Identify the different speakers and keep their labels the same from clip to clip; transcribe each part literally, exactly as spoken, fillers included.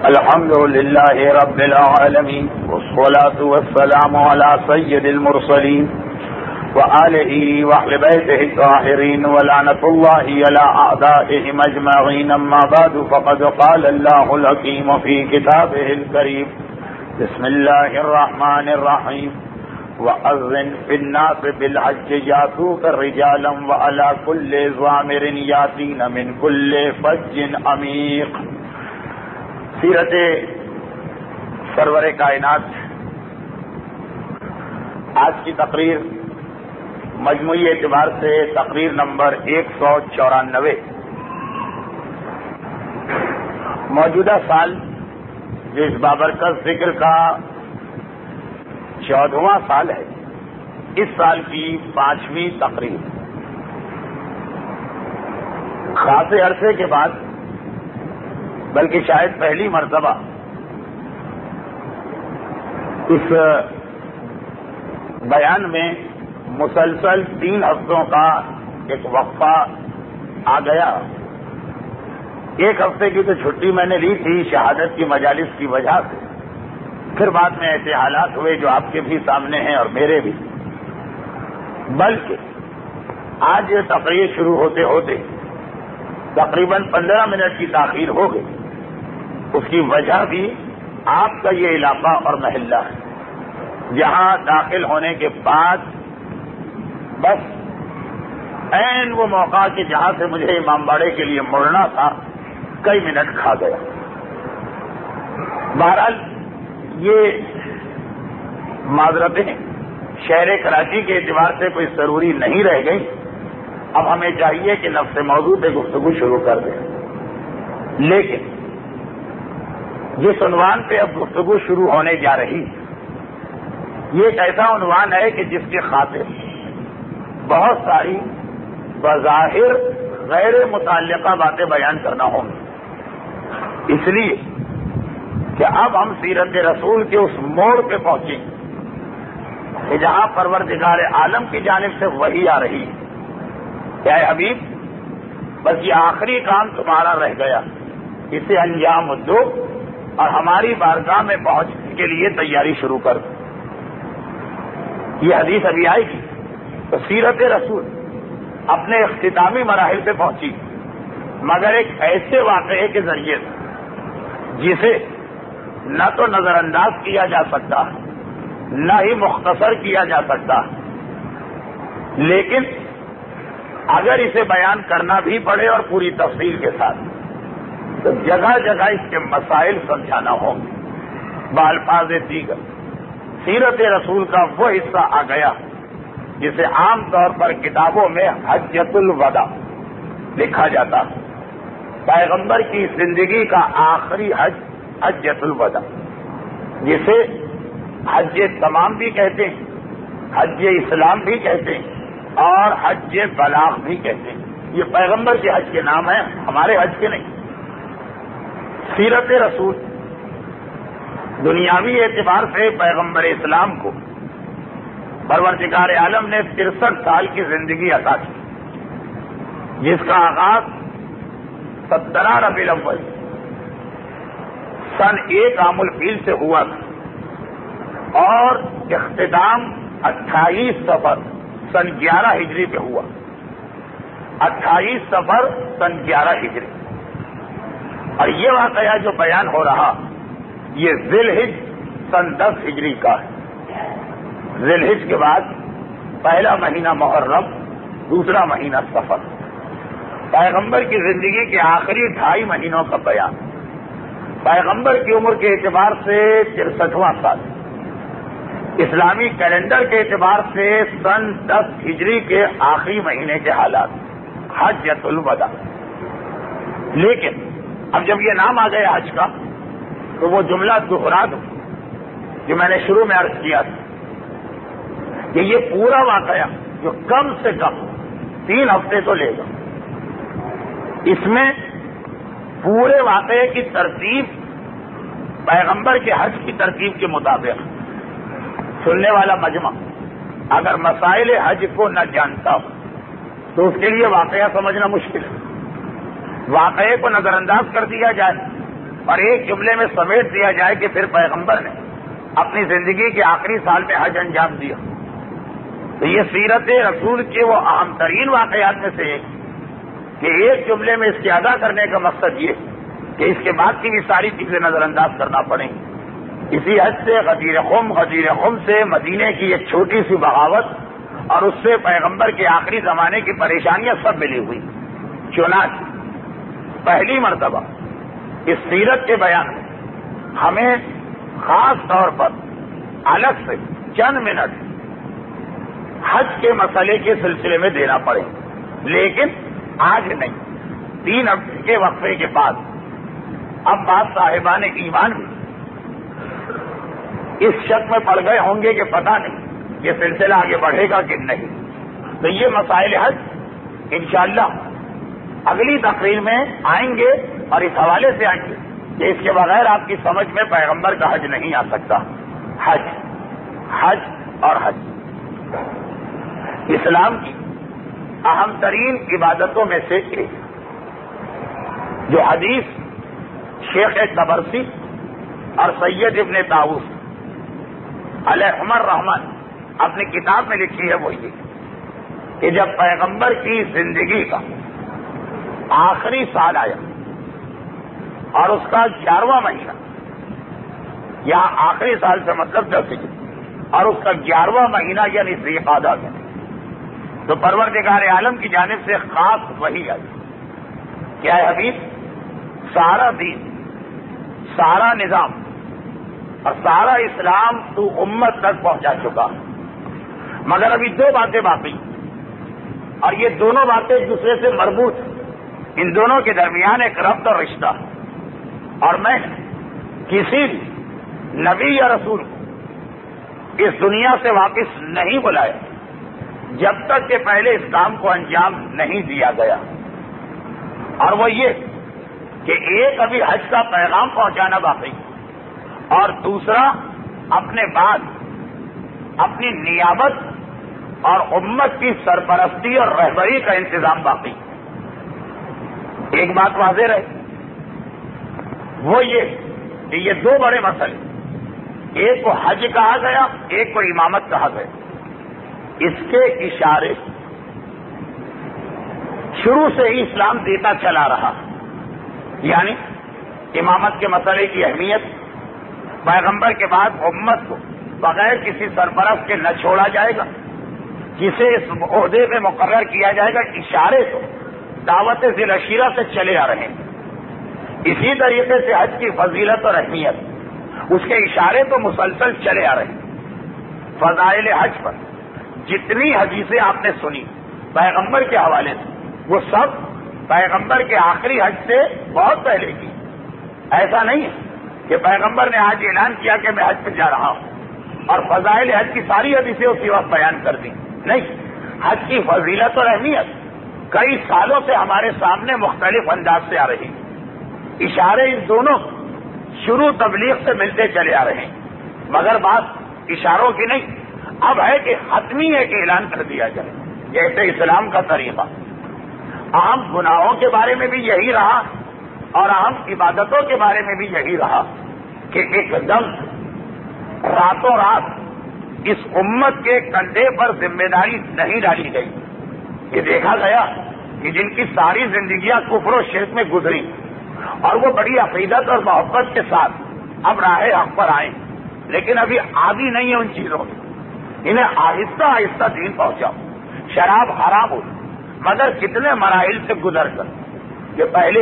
Speaker 1: الحمد لله رب العالمين والصلاة والسلام على سيد المرسلين وآله وأهل بيته الطاهرين ولعنة الله على أعدائهم أجمعين. أما بعد فقد قال الله الحكيم في كتابه الكريم: بسم الله الرحمن الرحيم. وأذن في الناس بالحج يأتوك رجالا وعلى كل ضامر يأتين من كل فج عميق. سیرت سرور کائنات آج کی تقریر مجموعی اعتبار سے تقریر نمبر ایک سو چورانوے. موجودہ سال جو اس بابرکت ذکر کا چودہواں سال ہے، اس سال کی پانچویں تقریر. خاصے عرصے کے بعد، بلکہ شاید پہلی مرتبہ اس بیان میں مسلسل تین ہفتوں کا ایک وقفہ آ گیا. ایک ہفتے کی تو چھٹی میں نے لی تھی شہادت کی مجالس کی وجہ سے، پھر بعد میں ایسے حالات ہوئے جو آپ کے بھی سامنے ہیں اور میرے بھی. بلکہ آج یہ تقریر شروع ہوتے ہوتے تقریباً پندرہ منٹ کی تاخیر ہو گئی. اس کی وجہ بھی آپ کا یہ علاقہ اور محلہ ہے، جہاں داخل ہونے کے بعد بس عین وہ موقع کہ جہاں سے مجھے امام باڑے کے لیے مڑنا تھا کئی منٹ کھا گیا. بہرحال یہ معذرتیں شہر کراچی کے اعتبار سے کوئی ضروری نہیں رہ گئی. اب ہمیں چاہیے کہ نفس موضوع پہ گفتگو شروع کر دیں. لیکن جس عنوان پہ اب گفتگو شروع ہونے جا رہی ہے، یہ ایک ایسا عنوان ہے کہ جس کے خاطر بہت ساری بظاہر غیر متعلقہ باتیں بیان کرنا ہوں گی، اس لیے کہ اب ہم سیرت رسول کے اس موڑ پہ پہنچیں کہ جہاں پروردگار عالم کی جانب سے وحی آ رہی ہے کہ اے حبیب، بس یہ آخری کام تمہارا رہ گیا، اسے انجام دو اور ہماری بارگاہ میں پہنچنے کے لیے تیاری شروع کر دو. یہ حدیث ابھی آئے گی. تو سیرت رسول اپنے اختتامی مراحل پہ پہنچی، مگر ایک ایسے واقعے کے ذریعے جسے نہ تو نظر انداز کیا جا سکتا، نہ ہی مختصر کیا جا سکتا، لیکن اگر اسے بیان کرنا بھی پڑے اور پوری تفصیل کے ساتھ تو جگہ جگہ اس کے مسائل سمجھانا ہوں گے. بالفاظ دیگر سیرت رسول کا وہ حصہ آ گیا جسے عام طور پر کتابوں میں حجۃ الوداع لکھا جاتا ہے. پیغمبر کی زندگی کا آخری حج حجۃ الوداع، جسے حج تمام بھی کہتے ہیں، حج اسلام بھی کہتے ہیں اور حج بلاغ بھی کہتے ہیں. یہ پیغمبر کے حج کے نام ہیں، ہمارے حج کے نہیں. سیرت رسول دنیاوی اعتبار سے پیغمبر اسلام کو پروردگار عالم نے ترسٹھ سال کی زندگی عطا کی، جس کا آغاز سترہ ربیع الاول سن ایک عام الفیل سے ہوا تھا اور اختتام اٹھائیس صفر سن گیارہ ہجری پہ ہوا. اٹھائیس صفر سن گیارہ ہجری. اور یہ واقعہ جو بیان ہو رہا یہ ذی الحج سن دس ہجری کا ہے. ذی الحج کے بعد پہلا مہینہ محرم، دوسرا مہینہ صفر. پیغمبر کی زندگی کے آخری ڈھائی مہینوں کا بیان. پیغمبر کی عمر کے اعتبار سے ترسٹھواں سال، اسلامی کیلنڈر کے اعتبار سے سن دس ہجری کے آخری مہینے کے حالات، حجۃ الوداع. لیکن اب جب یہ نام آ گیا حج کا تو وہ جملہ دوہرا دو جو میں نے شروع میں عرض کیا تھا کہ یہ پورا واقعہ جو کم سے کم تین ہفتے تو لے گا، اس میں پورے واقعے کی ترتیب پیغمبر کے حج کی ترتیب کے مطابق. سننے والا مجمع اگر مسائل حج کو نہ جانتا ہو تو اس کے لیے واقعہ سمجھنا مشکل ہے. واقعے کو نظر انداز کر دیا جائے اور ایک جملے میں سمیٹ دیا جائے کہ پھر پیغمبر نے اپنی زندگی کے آخری سال میں حج انجام دیا، تو یہ سیرت رسول کے وہ اہم ترین واقعات میں سے ایک کہ ایک جملے میں اس کے ادا کرنے کا مقصد یہ کہ اس کے بعد کی بھی ساری چیزیں نظر انداز کرنا پڑیں گی۔ اسی حج سے غدیر خم غدیر خم سے مدینے کی ایک چھوٹی سی بغاوت اور اس سے پیغمبر کے آخری زمانے کی پریشانیاں سب ملی ہوئی۔ چنانچہ پہلی مرتبہ اس سیرت کے بیان میں ہمیں خاص طور پر الگ سے چند منٹ حج کے مسئلے کے سلسلے میں دینا پڑے، لیکن آج نہیں، تین ہفتے کے وقفے کے بعد اب بعض صاحبان ایمان بھی اس شک میں پڑ گئے ہوں گے کہ پتہ نہیں یہ سلسلہ آگے بڑھے گا کہ نہیں، تو یہ مسائل حج انشاءاللہ اگلی تقریر میں آئیں گے اور اس حوالے سے آئیں گے کہ اس کے بغیر آپ کی سمجھ میں پیغمبر کا حج نہیں آ سکتا۔ حج حج اور حج اسلام کی اہم ترین عبادتوں میں سے ایک، جو حدیث شیخ طبرسی اور سید ابن طاووس علیہما الرحمۃ اپنی کتاب میں لکھی ہے وہ یہ کہ جب پیغمبر کی زندگی کا آخری سال آیا اور اس کا گیارہواں مہینہ، یا آخری سال سے مطلب دس ہجری، اور اس کا گیارہواں مہینہ یعنی ذی القعدہ میں، تو پروردگار عالم کی جانب سے خاص وحی آئی۔ کیا ہے حبیب؟ سارا دین، سارا نظام اور سارا اسلام تو امت تک پہنچا چکا، مگر ابھی دو باتیں باقی، اور یہ دونوں باتیں ایک دوسرے سے مربوط ہیں، ان دونوں کے درمیان ایک ربط اور رشتہ، اور میں کسی بھی نبی یا رسول کو اس دنیا سے واپس نہیں بلایا جب تک کہ پہلے اس کام کو انجام نہیں دیا گیا، اور وہ یہ کہ ایک ابھی حج کا پیغام پہنچانا باقی، اور دوسرا اپنے بعد اپنی نیابت اور امت کی سرپرستی اور رہبری کا انتظام باقی۔ ایک بات واضح رہے، وہ یہ کہ یہ دو بڑے مسئلے، ایک کو حج کہا گیا، ایک کو امامت کہا گیا، اس کے اشارے شروع سے ہی اسلام دیتا چلا رہا، یعنی امامت کے مسئلے کی اہمیت، پیغمبر کے بعد امت کو بغیر کسی سرپرست کے نہ چھوڑا جائے گا، جسے اس عہدے میں مقرر کیا جائے گا، اشارے تو دعوت ذی العشیرہ سے چلے آ رہے ہیں۔ اسی طریقے سے حج کی فضیلت اور اہمیت، اس کے اشارے تو مسلسل چلے آ رہے ہیں۔ فضائل حج پر جتنی حدیثیں آپ نے سنی پیغمبر کے حوالے سے، وہ سب پیغمبر کے آخری حج سے بہت پہلے کی۔ ایسا نہیں ہے کہ پیغمبر نے آج اعلان کیا کہ میں حج پہ جا رہا ہوں اور فضائل حج کی ساری حدیثیں اسی وقت بیان کر دی، نہیں، حج کی فضیلت اور اہمیت کئی سالوں سے ہمارے سامنے مختلف انداز سے آ رہی، اشارے اس دونوں شروع تبلیغ سے ملتے چلے آ رہے ہیں، مگر بات اشاروں کی نہیں، اب ہے کہ حتمی ایک اعلان کر دیا جائے، جیسے اسلام کا طریقہ اہم گناہوں کے بارے میں بھی یہی رہا اور اہم عبادتوں کے بارے میں بھی یہی رہا کہ ایک دم راتوں رات اس امت کے کندھے پر ذمہ داری نہیں ڈالی گئی۔ یہ دیکھا گیا کہ جن کی ساری زندگیاں کفر و شرک میں گزری اور وہ بڑی عقیدت اور محبت کے ساتھ اب راہ حق پر آئے، لیکن ابھی عادی نہیں ہے ان چیزوں میں، انہیں آہستہ آہستہ دین پہنچاؤ۔ شراب حرام ہو مگر کتنے مراحل سے گزر کر کہ پہلے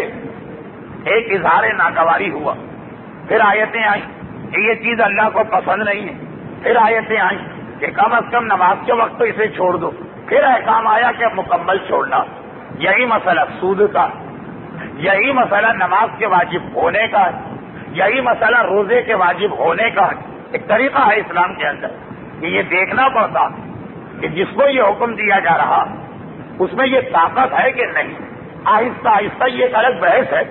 Speaker 1: ایک اظہار ناگواری ہوا، پھر آیتیں آئیں کہ یہ چیز اللہ کو پسند نہیں ہے، پھر آیتیں آئیں کہ کم از کم نماز کے وقت تو اسے چھوڑ دو، پھر احکام آیا کہ مکمل چھوڑنا۔ یہی مسئلہ سود کا، یہی مسئلہ نماز کے واجب ہونے کا، یہی مسئلہ روزے کے واجب ہونے کا۔ ایک طریقہ ہے اسلام کے اندر کہ یہ دیکھنا پڑتا کہ جس کو یہ حکم دیا جا رہا اس میں یہ طاقت ہے کہ نہیں۔ آہستہ آہستہ یہ ایک الگ بحث ہے،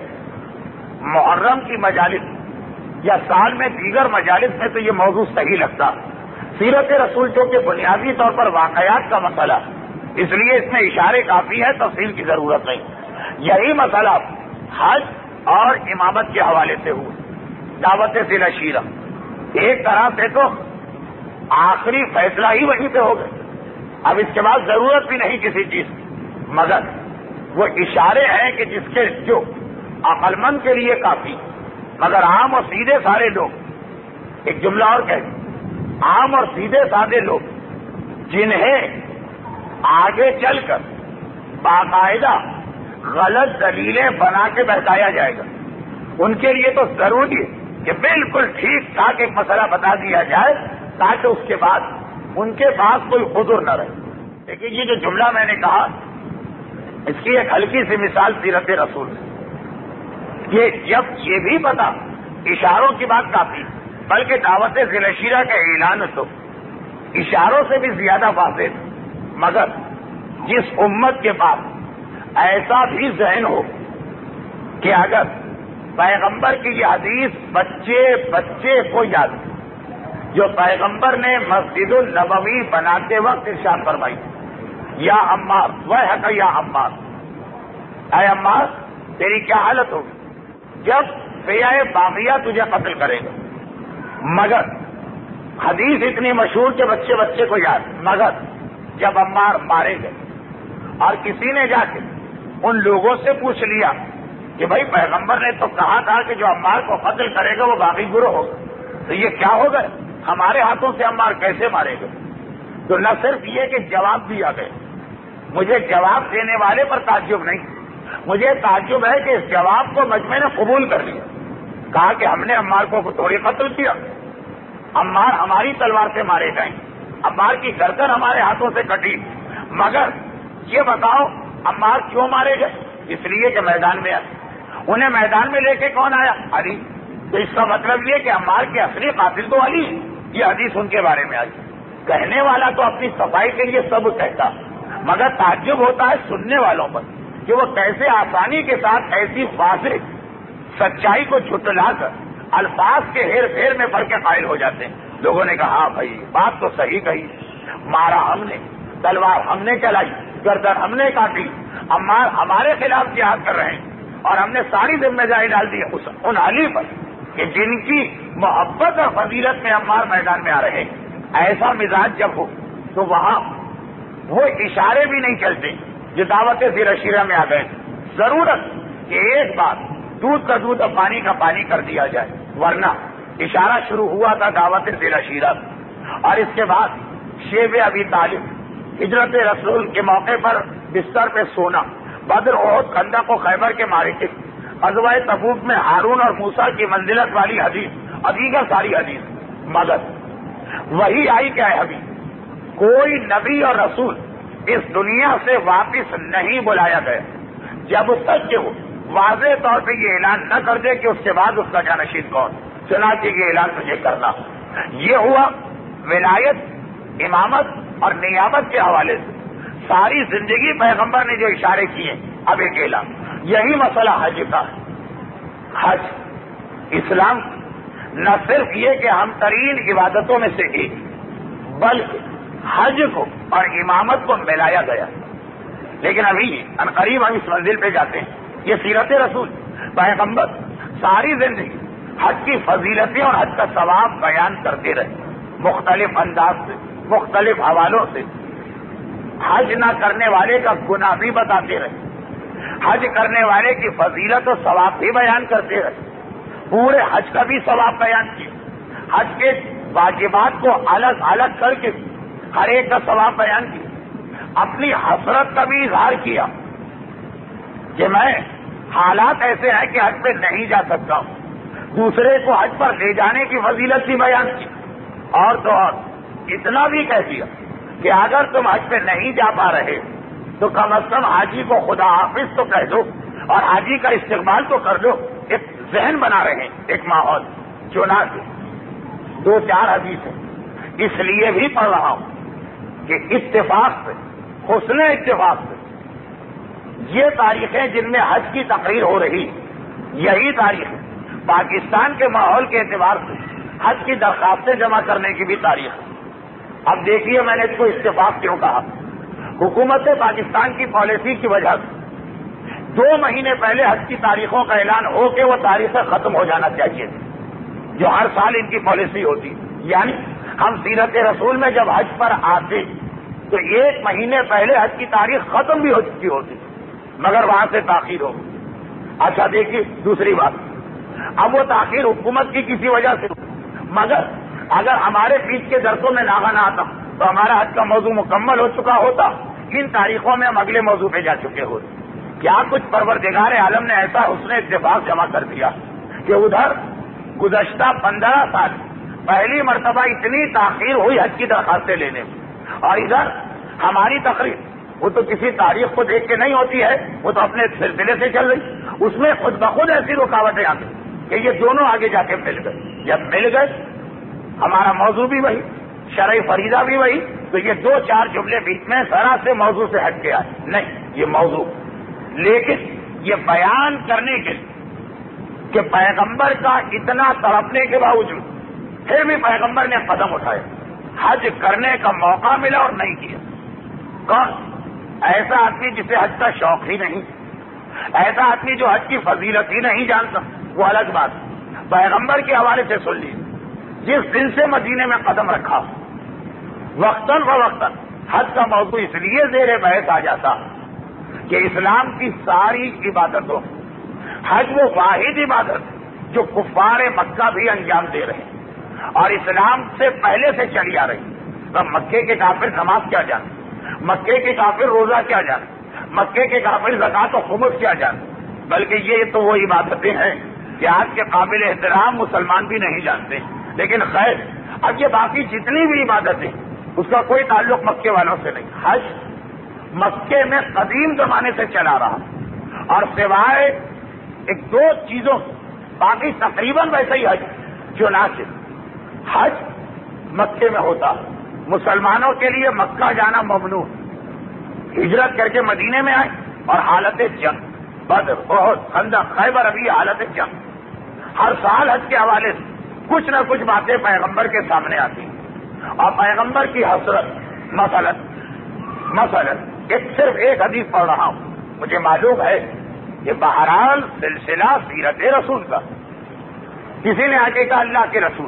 Speaker 1: محرم کی مجالس یا سال میں دیگر مجالس میں تو یہ موضوع صحیح لگتا، سیرت رسول جو کہ بنیادی طور پر واقعات کا مسئلہ، اس لیے اس میں اشارے کافی ہے، تفصیل کی ضرورت نہیں۔ یہی مسئلہ حج اور امامت کے حوالے سے ہوئے، دعوت ذی شیرہ، ایک طرح سے تو آخری فیصلہ ہی وہیں پہ ہو گئے، اب اس کے بعد ضرورت بھی نہیں کسی چیز کی، مگر وہ اشارے ہیں کہ جس کے جو عقل مند کے لیے کافی، مگر عام اور سیدھے سارے لوگ، ایک جملہ اور کہہ، عام اور سیدھے سادے لوگ جنہیں آگے چل کر باقاعدہ غلط دلیلیں بنا کے بہتایا جائے گا، ان کے لیے تو ضروری ہے کہ بالکل ٹھیک ٹھاک ایک مسئلہ بتا دیا جائے تاکہ اس کے بعد ان کے پاس کوئی عذر نہ رہے۔ لیکن یہ جو جملہ میں نے کہا، اس کی ایک ہلکی سی مثال سیرت رسول ہے کہ جب یہ بھی پتا اشاروں کی بات کافی، بلکہ دعوت ذی شیرہ کا اعلان تو اشاروں سے بھی زیادہ واضح تھا، مگر جس امت کے پاس ایسا بھی ذہن ہو کہ اگر پیغمبر کی یہ حدیث بچے بچے کو یاد، جو پیغمبر نے مسجد النبوی بناتے وقت ارشاد فرمائی، یا عمار ویحک یا عمار، اے عمار تیری کیا حالت ہوگی جب فیاء باغیہ تجھے قتل کرے گا، مگر حدیث اتنی مشہور کہ بچے بچے کو یاد، مگر جب عمار مارے گئے اور کسی نے جا کے ان لوگوں سے پوچھ لیا کہ بھائی پیغمبر نے تو کہا تھا کہ جو عمار کو قتل کرے گا وہ باغی گروہ ہوگا، تو یہ کیا ہو گئے، ہمارے ہاتھوں سے عمار کیسے مارے گئے؟ تو نہ صرف یہ کہ جواب دیا گیا، مجھے جواب دینے والے پر تعجب نہیں، مجھے تعجب ہے کہ اس جواب کو مجمع نے قبول کر لیا، کہا کہ ہم نے عمار کو تھوڑی قتل کیا، عمار ہماری تلوار سے مارے گئے، عمار کی گردن ہمارے ہاتھوں سے کٹی، مگر یہ بتاؤ عمار کیوں مارے گئے؟ اس لیے کہ میدان میں آئے، انہیں میدان میں لے کے کون آیا؟ علی، تو اس کا مطلب یہ کہ عمار کے اصلی قاتل تو علی، یہ حدیث ان کے بارے میں آئی۔ کہنے والا تو اپنی صفائی کے لیے سب کہتا، مگر تعجب ہوتا ہے سننے والوں پر کہ وہ کیسے آسانی کے ساتھ ایسی واضح سچائی کو جھٹلا کر الفاظ کے ہیر پھیر میں پڑھ کے قائل ہو جاتے ہیں۔ لوگوں نے کہا ہاں بھائی بات تو صحیح کہی، مارا ہم نے، تلوار ہم نے چلائی، گردن ہم نے کاٹی، عمار ہمارے خلاف جہاد کر رہے ہیں، اور ہم نے ساری ذمہ داری ڈال دی ان علی پر کہ جن کی محبت اور فضیلت میں عمار میدان میں آ رہے ہیں۔ ایسا مزاج جب ہو تو وہاں وہ اشارے بھی نہیں چلتے جو دعوت ذی شیرہ میں آ گئے، ضرورت کہ ایک بات دودھ کا دودھ اور پانی کا پانی کر دیا جائے، ورنہ اشارہ شروع ہوا تھا دعوت ذی شیرہ، اور اس کے بعد شیب ابی طالب ہجرت رسول کے موقع پر بستر پہ سونا، بدر احد خندق و خیبر کے معرکے، غزوہ تبوک میں ہارون اور موسیٰ کی منزلت والی حدیث اور دیگر ساری حدیث، مگر وہی آئی کہ اے حبیب کوئی نبی اور رسول اس دنیا سے واپس نہیں بلایا گیا جب تک کہ وہ واضح طور پہ یہ اعلان نہ کر دے کہ اس کے بعد اس کا جانشین کون، چنانچہ یہ اعلان مجھے کرنا۔ یہ ہوا ولایت، امامت اور نیابت کے حوالے سے ساری زندگی پیغمبر نے جو اشارے کیے، اب ایک اعلان۔ یہی مسئلہ حج کا ہے۔ حج اسلام نہ صرف یہ کہ ہم ترین عبادتوں میں سے ایک، بلکہ حج کو اور امامت کو ملایا گیا۔ لیکن ابھی عنقریب ہم اس منزل پہ جاتے ہیں۔ یہ سیرت رسول، پیغمبر ساری زندگی حج کی فضیلتیں اور حج کا ثواب بیان کرتے رہے، مختلف انداز سے، مختلف حوالوں سے۔ حج نہ کرنے والے کا گناہ بھی بتاتے رہے، حج کرنے والے کی فضیلت و ثواب بھی بیان کرتے رہے، پورے حج کا بھی ثواب بیان کیا، حج کے واجبات کو الگ الگ کر کے ہر ایک کا ثواب بیان کیا، اپنی حسرت کا بھی اظہار کیا کہ میں حالات ایسے ہیں کہ حج پہ نہیں جا سکتا ہوں، دوسرے کو حج پر لے جانے کی فضیلت بھی بیان کی، اور تو اور اتنا بھی کہہ دیا کہ اگر تم حج پہ نہیں جا پا رہے تو کم از کم حاجی کو خدا حافظ تو کہہ دو اور حاجی کا استقبال تو کر دو۔ ایک ذہن بنا رہے ہیں، ایک ماحول۔ چنانچہ دو چار حدیث ہیں، اس لیے بھی پڑھ رہا ہوں کہ اتفاق سے، حسن اتفاق سے یہ تاریخیں جن میں حج کی تقریر ہو رہی، یہی تاریخیں پاکستان کے ماحول کے اعتبار سے حج کی درخواستیں جمع کرنے کی بھی تاریخ ہے۔ اب دیکھیے میں نے اس کو اتفاق کیوں کہا۔ حکومت پاکستان کی پالیسی کی وجہ سے دو مہینے پہلے حج کی تاریخوں کا اعلان ہو کے وہ تاریخیں ختم ہو جانا چاہیے تھی، جو ہر سال ان کی پالیسی ہوتی. یعنی ہم سیرت رسول میں جب حج پر آتے تو ایک مہینے پہلے حج کی تاریخ ختم بھی ہو چکی ہوتی، مگر وہاں سے تاخیر ہو. اچھا دیکھیے دوسری بات، اب وہ تاخیر حکومت کی کسی وجہ سے، مگر اگر ہمارے بیچ کے درسوں میں ناغہ نہ آتا تو ہمارا حج کا موضوع مکمل ہو چکا ہوتا. ان تاریخوں میں ہم اگلے موضوع پہ جا چکے ہوتے. کیا کچھ پروردگار عالم نے ایسا حسن اتفاق جمع کر دیا کہ ادھر گزشتہ پندرہ سال پہلی مرتبہ اتنی تاخیر ہوئی حج کی درخواستیں لینے میں، اور ادھر ہماری تقریر وہ تو کسی تاریخ کو دیکھ کے نہیں ہوتی ہے، وہ تو اپنے سلسلے سے چل رہی، اس میں خود بخود ایسی رکاوٹیں آ گئی کہ یہ دونوں آگے جا کے مل گئے. جب مل گئے ہمارا موضوع بھی وہی، شرعی فریضہ بھی وہی، تو یہ دو چار جملے بیچ میں ذرا سے موضوع سے ہٹ کے آئے. نہیں، یہ موضوع، لیکن یہ بیان کرنے کے لیے کہ پیغمبر کا اتنا تڑپنے کے باوجود پھر بھی پیغمبر نے قدم اٹھایا، حج کرنے کا موقع ملا اور نہیں کیا. کون؟ ایسا آدمی جسے حج کا شوق ہی نہیں، ایسا آدمی جو حج کی فضیلت ہی نہیں جانتا، وہ الگ بات. پیغمبر کے حوالے سے سن لیجیے، جس دن سے مدینے میں قدم رکھا وقتاً فوقتاً حج کا موضوع اس لیے زیر بحث آ جاتا کہ اسلام کی ساری عبادتوں حج وہ واحد عبادت جو کفار مکہ بھی انجام دے رہے ہیں اور اسلام سے پہلے سے چلی آ رہی. اب مکے کے کافر نماز کیا جانے، مکے کے کافر روزہ کیا جانے، مکے کے کافر زکات و خمس کیا جانے، بلکہ یہ تو وہ عبادتیں ہیں کہ آج کے قابل احترام مسلمان بھی نہیں جانتے. لیکن خیر، اب یہ باقی جتنی بھی عبادتیں اس کا کوئی تعلق مکے والوں سے نہیں. حج مکے میں قدیم زمانے سے چلا رہا اور سوائے ایک دو چیزوں باقی تقریباً ویسے ہی حج جو نہ صرف حج مکے میں ہوتا. مسلمانوں کے لیے مکہ جانا ممنوع، ہجرت کر کے مدینے میں آئے اور حالت جنگ، بدر، احد، خندق، خیبر، ابھی حالت جنگ. ہر سال حج کے حوالے سے کچھ نہ کچھ باتیں پیغمبر کے سامنے آتی اور پیغمبر کی حسرت. مثلا مثلا ایک صرف ایک حدیث پڑھ رہا ہوں، مجھے معلوم ہے کہ بہرحال سلسلہ سیرت رسول کا، کسی نے آگے کہا اللہ کے رسول.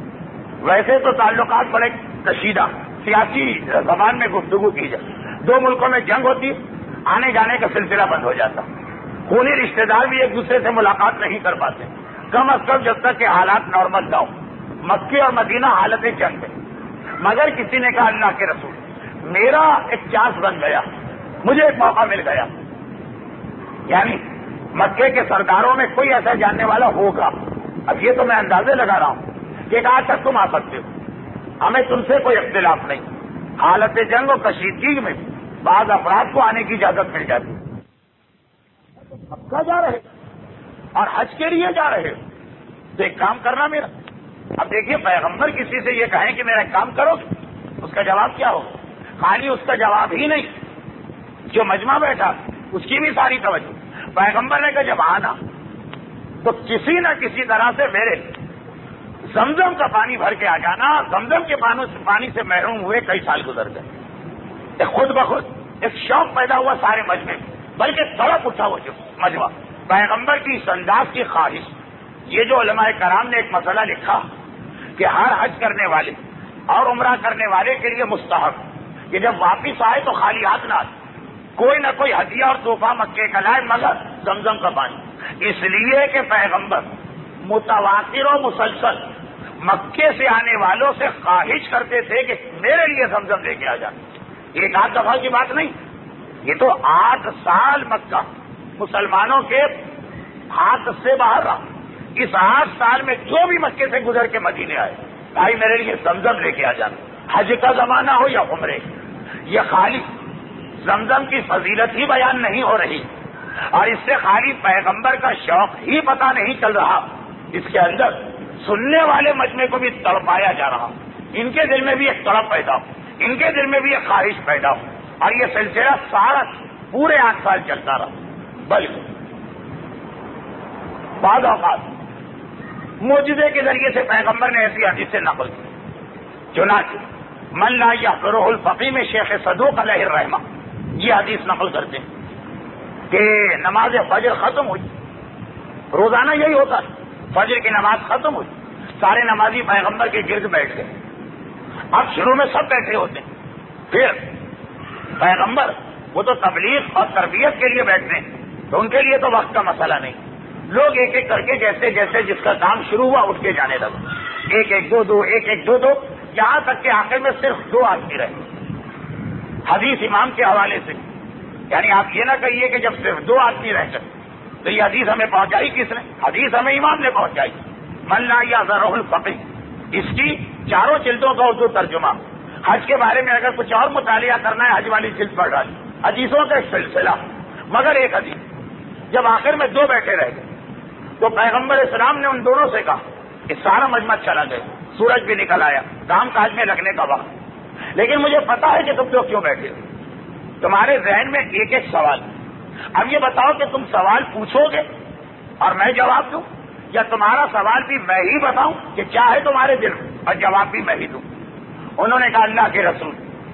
Speaker 1: ویسے تو تعلقات بڑے کشیدہ سیاسی زبان میں گفتگو کی جائے، دو ملکوں میں جنگ ہوتی، آنے جانے کا سلسلہ بند ہو جاتا، خونی رشتہ دار بھی ایک دوسرے سے ملاقات نہیں کر پاتے کم از کم جب تک کہ حالات نارمل نہ ہو. مکے اور مدینہ حالت جنگ ہے، مگر کسی نے کہا اللہ کے رسول میرا ایک چانس بن گیا، مجھے ایک موقع مل گیا. یعنی مکے کے سرداروں میں کوئی ایسا جاننے والا ہوگا، اب یہ تو میں اندازے لگا رہا ہوں کہ آج تک تم آ سکتے ہو، ہمیں تم سے کوئی اختلاف نہیں. حالت جنگ و کشیدگی میں بعض افراد کو آنے کی اجازت مل جاتی. مکہ جا رہے اور حج کے لیے جا رہے تو ایک کام کرنا میرا. اب دیکھیے پیغمبر کسی سے یہ کہیں کہ میرا ایک کام کرو، اس کا جواب کیا ہو؟ خالی اس کا جواب ہی نہیں، جو مجمع بیٹھا اس کی بھی ساری توجہ. پیغمبر نے کہا جب آنا تو کسی نہ کسی طرح سے میرے زمزم کا پانی بھر کے آ جانا. زمزم کے پانی سے محروم ہوئے کئی سال گزر گئے. ایک خود بخود ایک شوق پیدا ہوا سارے مجمع میں، بلکہ تڑپ اٹھا وہ جو مجمع. پیغمبر کی اس انداز کی خواہش، یہ جو علماء کرام نے ایک مسئلہ لکھا کہ ہر حج کرنے والے اور عمرہ کرنے والے کے لیے مستحب کہ جب واپس آئے تو خالی ہاتھ نہ آئے، کوئی نہ کوئی ہدیہ اور تحفہ مکے کا لائے مگر زمزم کا پانی. اس لیے کہ پیغمبر متواتر و مسلسل مکے سے آنے والوں سے خواہش کرتے تھے کہ میرے لیے زمزم لے کے آ جائے. ایک آدھ دفعہ کی بات نہیں، یہ تو آٹھ سال مکہ مسلمانوں کے ہاتھ سے باہر رہا. اس آٹھ سال میں جو بھی مکے سے گزر کے مدینے آئے، بھائی میرے لیے زمزم لے کے آ جانا. حج کا زمانہ ہو یا عمرے، یہ خالی زمزم کی فضیلت ہی بیان نہیں ہو رہی اور اس سے خالی پیغمبر کا شوق ہی پتہ نہیں چل رہا، اس کے اندر سننے والے مجمع کو بھی تڑپایا جا رہا. ان کے دل میں بھی ایک تڑپ پیدا ہو، ان کے دل میں بھی ایک خواہش پیدا ہو اور یہ سلسلہ سارا پورے آٹھ سال چلتا رہا. بلکہ بعض اوقات معجزے کے ذریعے سے پیغمبر نے ایسی حدیث سے نقل کی. چنانچہ من لا یحقرہ الفقی میں شیخ صدوق علیہ الرحمہ یہ حدیث نقل کرتے ہیں کہ نماز فجر ختم ہوئی، روزانہ یہی ہوتا ہے، فجر کی نماز ختم ہوئی، سارے نمازی پیغمبر کے گرد بیٹھ گئے. اب شروع میں سب بیٹھے ہوتے ہیں، پھر پیغمبر وہ تو تبلیغ اور تربیت کے لیے بیٹھتے ہیں، تو ان کے لیے تو وقت کا مسئلہ نہیں. لوگ ایک ایک کر کے جیسے جیسے جس کا کام شروع ہوا اٹھ کے جانے لگا، ایک ایک دو دو ایک ایک دو دو یہاں تک کہ آخر میں صرف دو آدمی رہے. حدیث امام کے حوالے سے، یعنی آپ یہ نہ کہیے کہ جب صرف دو آدمی رہ کر تو یہ حدیث ہمیں پہنچائی کس نے؟ حدیث ہمیں امام نے پہنچائی. من لا یعذرہ الفقیہ، اس کی چاروں جلدوں کا اردو ترجمہ. حج کے بارے میں اگر کچھ اور مطالعہ کرنا ہے حج والی جلد پڑھ ڈالی، حدیثوں کا ایک سلسلہ. مگر ایک حدیث جب آخر میں دو بیٹھے رہ گئے تو پیغمبر اسلام نے ان دونوں سے کہا کہ سارا مجمع چلا گیا، سورج بھی نکل آیا، کام کاج میں لگنے کا وقت، لیکن مجھے پتا ہے کہ تم لوگ کیوں بیٹھے ہو. تمہارے ذہن میں ایک ایک سوال. اب یہ بتاؤ کہ تم سوال پوچھو گے اور میں جواب دوں، یا تمہارا سوال بھی میں ہی بتاؤں کہ کیا ہے تمہارے دل میں اور جواب بھی میں ہی دوں. انہوں نے کہا اللہ کے رسول،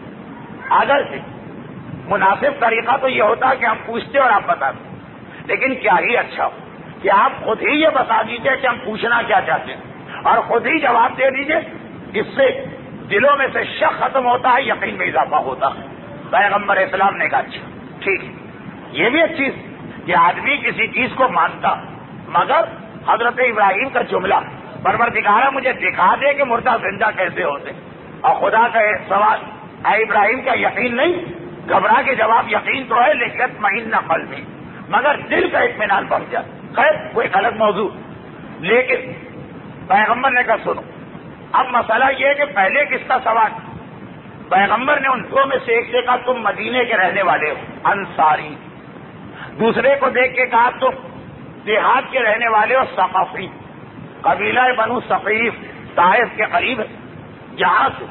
Speaker 1: اگر سے مناسب طریقہ تو یہ ہوتا کہ ہم پوچھتے اور آپ بتاتے، لیکن کیا ہی اچھا ہو کہ آپ خود ہی یہ بتا دیجئے کہ ہم پوچھنا کیا چاہتے ہیں اور خود ہی جواب دے دیجئے. اس سے دلوں میں سے شک ختم ہوتا ہے، یقین میں اضافہ ہوتا ہے. پیغمبر اسلام نے کہا اچھا ٹھیک ہے، یہ بھی اچھی کہ آدمی کسی چیز کو مانتا، مگر حضرت ابراہیم کا جملہ پروردگارا مجھے دکھا دے کہ مردہ زندہ کیسے ہوتے، اور خدا کا سوال اے ابراہیم کا یقین نہیں، گھبرا کے جواب یقین تو ہے لیکن اطمئن قلبی، مگر دل کا اطمینان بڑھ جائے. خیر کوئی الگ موضوع. لیکن پیغمبر نے کہا سنو، اب مسئلہ یہ ہے کہ پہلے کس کا سوال؟ پیغمبر نے ان دو میں سے ایک سے کہا تم مدینے کے رہنے والے ہو انصاری، دوسرے کو دیکھ کے کہا تم دیہات کے رہنے والے ہو ثقفی، قبیلہ بنو ثقیف طائف کے قریب ہے. جہاں سے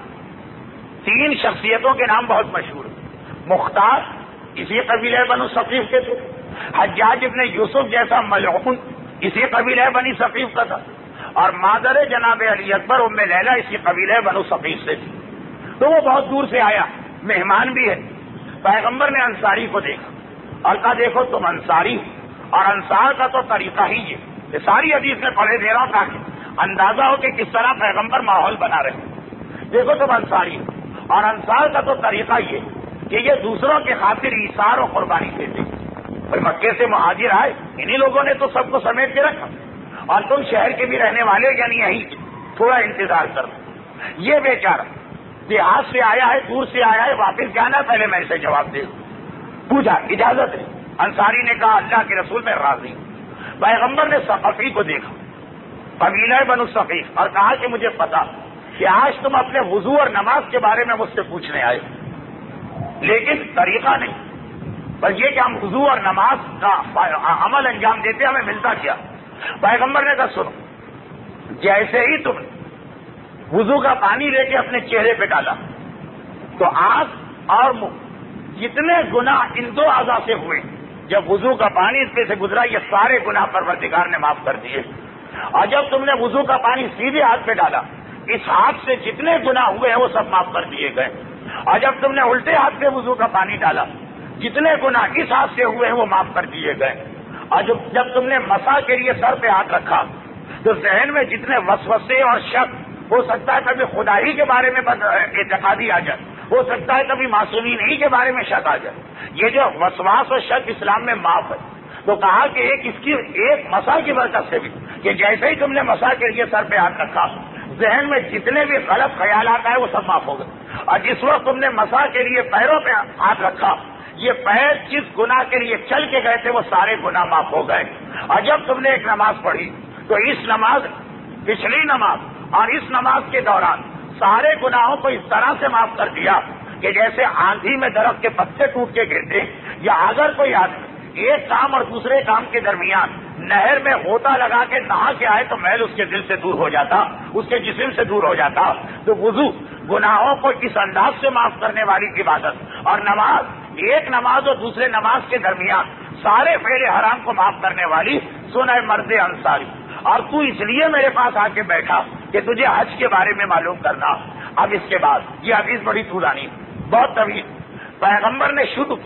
Speaker 1: تین شخصیتوں کے نام بہت مشہور ہیں. مختار اسی قبیلہ بنو ثقیف کے تھے، حجاج ابن یوسف جیسا ملعون اسی قبیلہ بنی ثقیف کا تھا، اور مادر جناب علی اکبر ام لیلہ اسی قبیلہ بنو ثقیف سے تھی. تو وہ بہت دور سے آیا، مہمان بھی ہے. پیغمبر نے انصاری کو دیکھا اور کہا دیکھو تم انصاری، اور انصار کا تو طریقہ ہی ہے. یہ ساری حدیث میں پڑھے دے رہا ہوں تاکہ اندازہ ہو کہ کس طرح پیغمبر ماحول بنا رہے. دیکھو تم انصاری، اور انصار کا تو طریقہ یہ کہ یہ دوسروں کے خاطر ایثار و قربانی دیتے. اور مکے سے مہاجر آئے، انہی لوگوں نے تو سب کو سمیٹ کے رکھا، اور تم شہر کے بھی رہنے والے یعنی یہیں تھوڑا انتظار کرو. یہ بیچارہ دیہات سے آیا ہے، دور سے آیا ہے، واپس جانا، پہلے میں اسے جواب دے دوں. پوچھا اجازت ہے؟ انصاری نے کہا اللہ کے رسول میں راضی. پیغمبر نے ثقفی کو دیکھا، قبیلہ بنو ثقیف، اور کہا کہ مجھے پتا کہ آج تم اپنے وضو اور نماز کے بارے میں مجھ سے پوچھنے آئے، لیکن طریقہ نہیں، بس یہ کہ ہم وضو اور نماز کا عمل انجام دیتے ہمیں ملتا کیا؟ پیغمبر نے کہا سنو، جیسے ہی تم وضو کا پانی لے کے اپنے چہرے پہ ڈالا تو آنکھ اور منہ جتنے گناہ ان دو اعضاء سے ہوئے، جب وضو کا پانی اس پہ سے گزرا یہ سارے گناہ پروردگار نے معاف کر دیے. اور جب تم نے وضو کا پانی سیدھے ہاتھ پہ ڈالا اس ہاتھ سے جتنے گناہ ہوئے ہیں وہ سب معاف کر دیے گئے. اور جب تم نے الٹے ہاتھ سے وضو کا پانی ڈالا جتنے گناہ اس ہاتھ سے ہوئے ہیں وہ معاف کر دیے گئے. اور جب جب تم نے مسح کے لیے سر پہ ہاتھ رکھا تو ذہن میں جتنے وسوسے اور شک، ہو سکتا ہے کبھی خدا ہی کے بارے میں اعتقادی آ جائے، ہو سکتا ہے کبھی معصومین ہی کے بارے میں شک آ جائے، یہ جو وسواس اور شک اسلام میں معاف ہے. تو کہا کہ ایک اس کی ایک مسح کی برکت سے بھی کہ جیسے ہی تم نے مسح کے لیے سر پہ ہاتھ رکھا ذہن میں جتنے بھی غلط خیالات آئے وہ سب معاف ہو گئے. اور جس وقت تم نے مسح کے لیے پیروں پہ ہاتھ رکھا یہ پیر جس گناہ کے لیے چل کے گئے تھے وہ سارے گناہ معاف ہو گئے. اور جب تم نے ایک نماز پڑھی تو اس نماز پچھلی نماز اور اس نماز کے دوران سارے گناہوں کو اس طرح سے معاف کر دیا کہ جیسے آندھی میں درخت کے پتے ٹوٹ کے گرتے، یا اگر کوئی آدمی ایک کام اور دوسرے کام کے درمیان نہر میں غوطہ لگا کے نہا کے آئے تو محل اس کے دل سے دور ہو جاتا، اس کے جسم سے دور ہو جاتا. تو وضو گناہوں کو اس انداز سے معاف کرنے والی عبادت، اور نماز ایک نماز اور دوسرے نماز کے درمیان سارے فعل حرام کو معاف کرنے والی. سن اے مرد انصاری، اور تو اس لیے میرے پاس آ کے بیٹھا کہ تجھے حج کے بارے میں معلوم کرنا. اب اس کے بعد یہ حدیث بڑی طولانی، بہت طویل. پیغمبر نے شروع کیا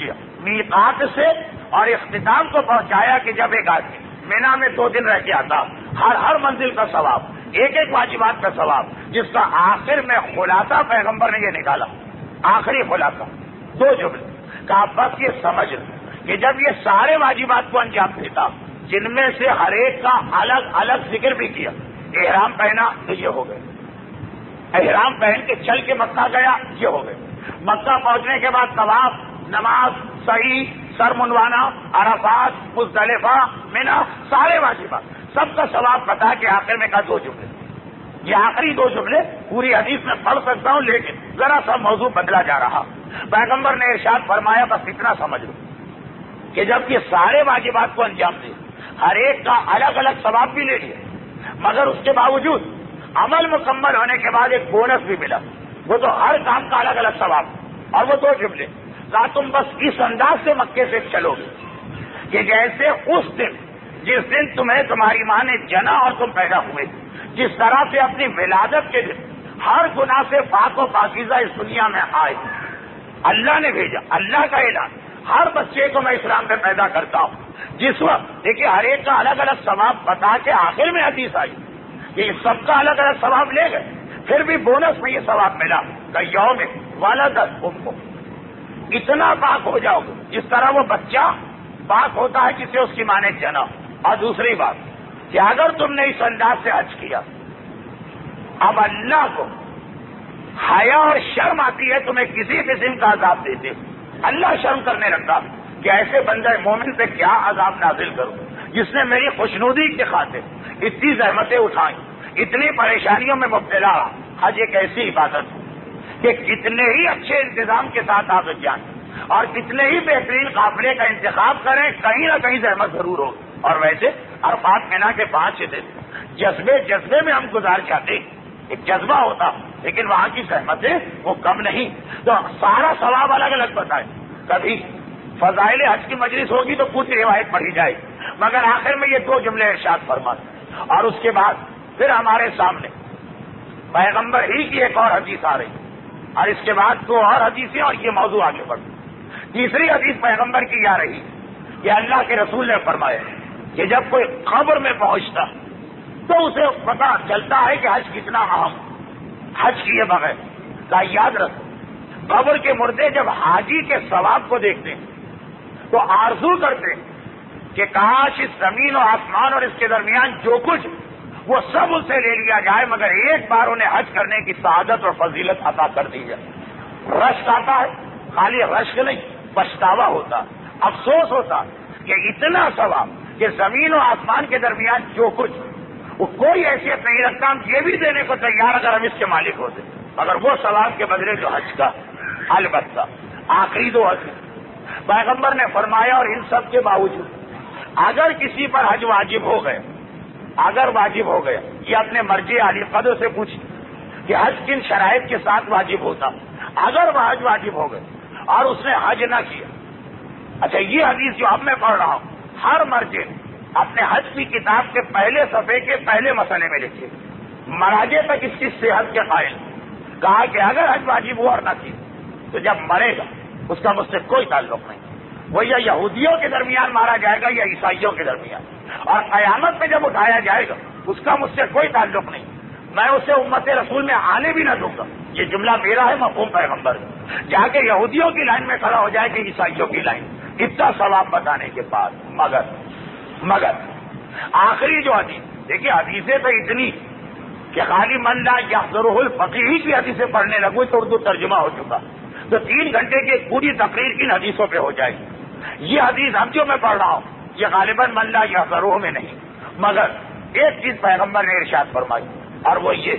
Speaker 1: میقات سے اور اختتام کو پہنچایا کہ جب ایک آدمی مینا میں دو دن رہ کے آتا، ہر ہر منزل کا ثواب، ایک ایک واجبات کا ثواب، جس کا آخر میں خلاصہ پیغمبر نے یہ نکالا، آخری خلاصہ دو جملے کہا بس یہ سمجھ لو کہ جب یہ سارے واجبات کو انجام دیتا، جن میں سے ہر ایک کا الگ الگ ذکر بھی کیا، احرام پہنا تو یہ ہو گئے، احرام پہن کے چل کے مکہ گیا یہ ہو گئے، مکہ پہنچنے کے بعد طواف، نماز، سعی، سر منڈوانا، عرفات، مزدلفہ، مینا، سارے واجبات، سب کا ثواب بتا کے آخر میں کہا دو جملے، یہ آخری دو جملے پوری حدیث میں پڑھ سکتا ہوں لیکن ذرا سا موضوع بدلا جا رہا۔ پیغمبر نے ارشاد فرمایا بس اتنا سمجھ لو کہ جب یہ سارے واجبات کو انجام دے، ہر ایک کا الگ الگ ثواب بھی لے لیا، مگر اس کے باوجود عمل مکمل ہونے کے بعد ایک بونس بھی ملا، وہ تو ہر کام کا الگ الگ ثواب، اور وہ دو جملے کہا تم بس اس انداز سے مکے سے چلو گے کہ جیسے اس دن جس دن تمہیں تمہاری ماں نے جنا اور تم پیدا ہوئے، جس طرح سے اپنی ولادت کے دن ہر گناہ سے پاک و پاکیزہ اس دنیا میں آئے، اللہ نے بھیجا، اللہ کا اعلان، ہر بچے کو میں اسلام میں پیدا کرتا ہوں، جس وقت دیکھیے ہر ایک کا الگ الگ ثواب بتا کے آخر میں حدیث آئی کہ سب کا الگ الگ ثواب لے گئے، پھر بھی بونس میں یہ ثواب ملا کہ یوم ولدت امہ، اتنا پاک ہو جاؤ گے جس طرح وہ بچہ پاک ہوتا ہے جسے اس کی ماں نے جنا۔ اور دوسری بات کہ اگر تم نے اس انداز سے حج کیا، اب اللہ کو حیا اور شرم آتی ہے تمہیں کسی قسم کا عذاب دیتے، اللہ شرم کرنے لگتا کہ ایسے بندہ مومن پہ کیا عذاب نازل کروں جس نے میری خوشنودی کے خاطر اتنی زحمتیں اٹھائیں، اتنی پریشانیوں میں مبتلا رہا۔ حج ایک ایسی عبادت کہ کتنے ہی اچھے انتظام کے ساتھ آپ جائیں اور کتنے ہی بہترین قافلے کا انتخاب کریں، کہیں نہ کہیں زحمت ضرور ہو، اور ویسے عرفات مینا کے پانچ دن جذبے جذبے میں ہم گزار جاتے، ایک جذبہ ہوتا، لیکن وہاں کی زحمتیں وہ کم نہیں، تو سارا ثواب الگ الگ بتائے، کبھی فضائل حج کی مجلس ہوگی تو پوری روایت پڑھی جائے، مگر آخر میں یہ دو جملے ارشاد فرماتے، اور اس کے بعد پھر ہمارے سامنے پیغمبر ہی کی ایک اور حدیث آ رہی، اور اس کے بعد دو اور حدیثیں اور یہ موضوع آگے بڑھتا۔ تیسری حدیث پیغمبر کی آ رہی کہ اللہ کے رسول نے فرمایا کہ جب کوئی قبر میں پہنچتا تو اسے پتا چلتا ہے کہ حج کتنا اہم، حج کیے بغیر کا یاد رکھو، قبر کے مردے جب حاجی کے ثواب کو دیکھتے ہیں تو آرزو کرتے ہیں کہ کاش اس زمین و آسمان اور اس کے درمیان جو کچھ وہ سب اسے لے لیا جائے، مگر ایک بار انہیں حج کرنے کی سعادت اور فضیلت عطا کر دی جائے۔ رشک آتا ہے، خالی رشک نہیں، پچھتاوا ہوتا، افسوس ہوتا کہ اتنا ثواب کہ زمین و آسمان کے درمیان جو کچھ، وہ کوئی حیثیت نہیں رکھتا، ہم یہ بھی دینے کو تیار اگر ہم اس کے مالک ہوتے، مگر وہ ثواب کے بدلے جو حج کا۔ البتہ آخری دو حدیث پیغمبر نے فرمایا، اور ان سب کے باوجود اگر کسی پر حج واجب ہو گئے، اگر واجب ہو گیا، یہ اپنے مرجع علی قدر سے پوچھ کہ حج کن شرائط کے ساتھ واجب ہوتا، اگر وہ حج واجب ہو گئے اور اس نے حج نہ کیا، اچھا یہ حدیث جو اب میں پڑھ رہا ہوں، ہر مرجع اپنے حج کی کتاب کے پہلے صفحے کے پہلے مسئلے میں لکھے، مراجع تک اس کی صحت کے قائل، کہا کہ اگر حج واجب ہوا اور نہ کیا تو جب مرے گا اس کا مجھ سے کوئی تعلق نہیں، وہ یا یہودیوں کے درمیان مارا جائے گا یا عیسائیوں کے درمیان، اور قیامت میں جب اٹھایا جائے گا اس کا مجھ سے کوئی تعلق نہیں، میں اسے امت رسول میں آنے بھی نہ دوں گا۔ یہ جملہ میرا ہے، مفہوم پیغمبر ہے، جا کے یہودیوں کی لائن میں کھڑا ہو جائے کہ عیسائیوں کی لائن، اتنا ثواب بتانے کے بعد مگر مگر آخری جو حدیث، دیکھیے حدیثیں تو اتنی کہ خالی من لا یحضرہ الفقیہ کی حدیثیں پڑھنے لگوں تو اردو ترجمہ ہو چکا، تو تین گھنٹے کی پوری تقریر کن حدیثوں پہ ہو جائے گی۔ یہ حدیث ہم جو میں پڑھ رہا ہوں یہ غالباً من لا یحضرہ میں نہیں، مگر ایک چیز پیغمبر نے ارشاد فرمائی، اور وہ یہ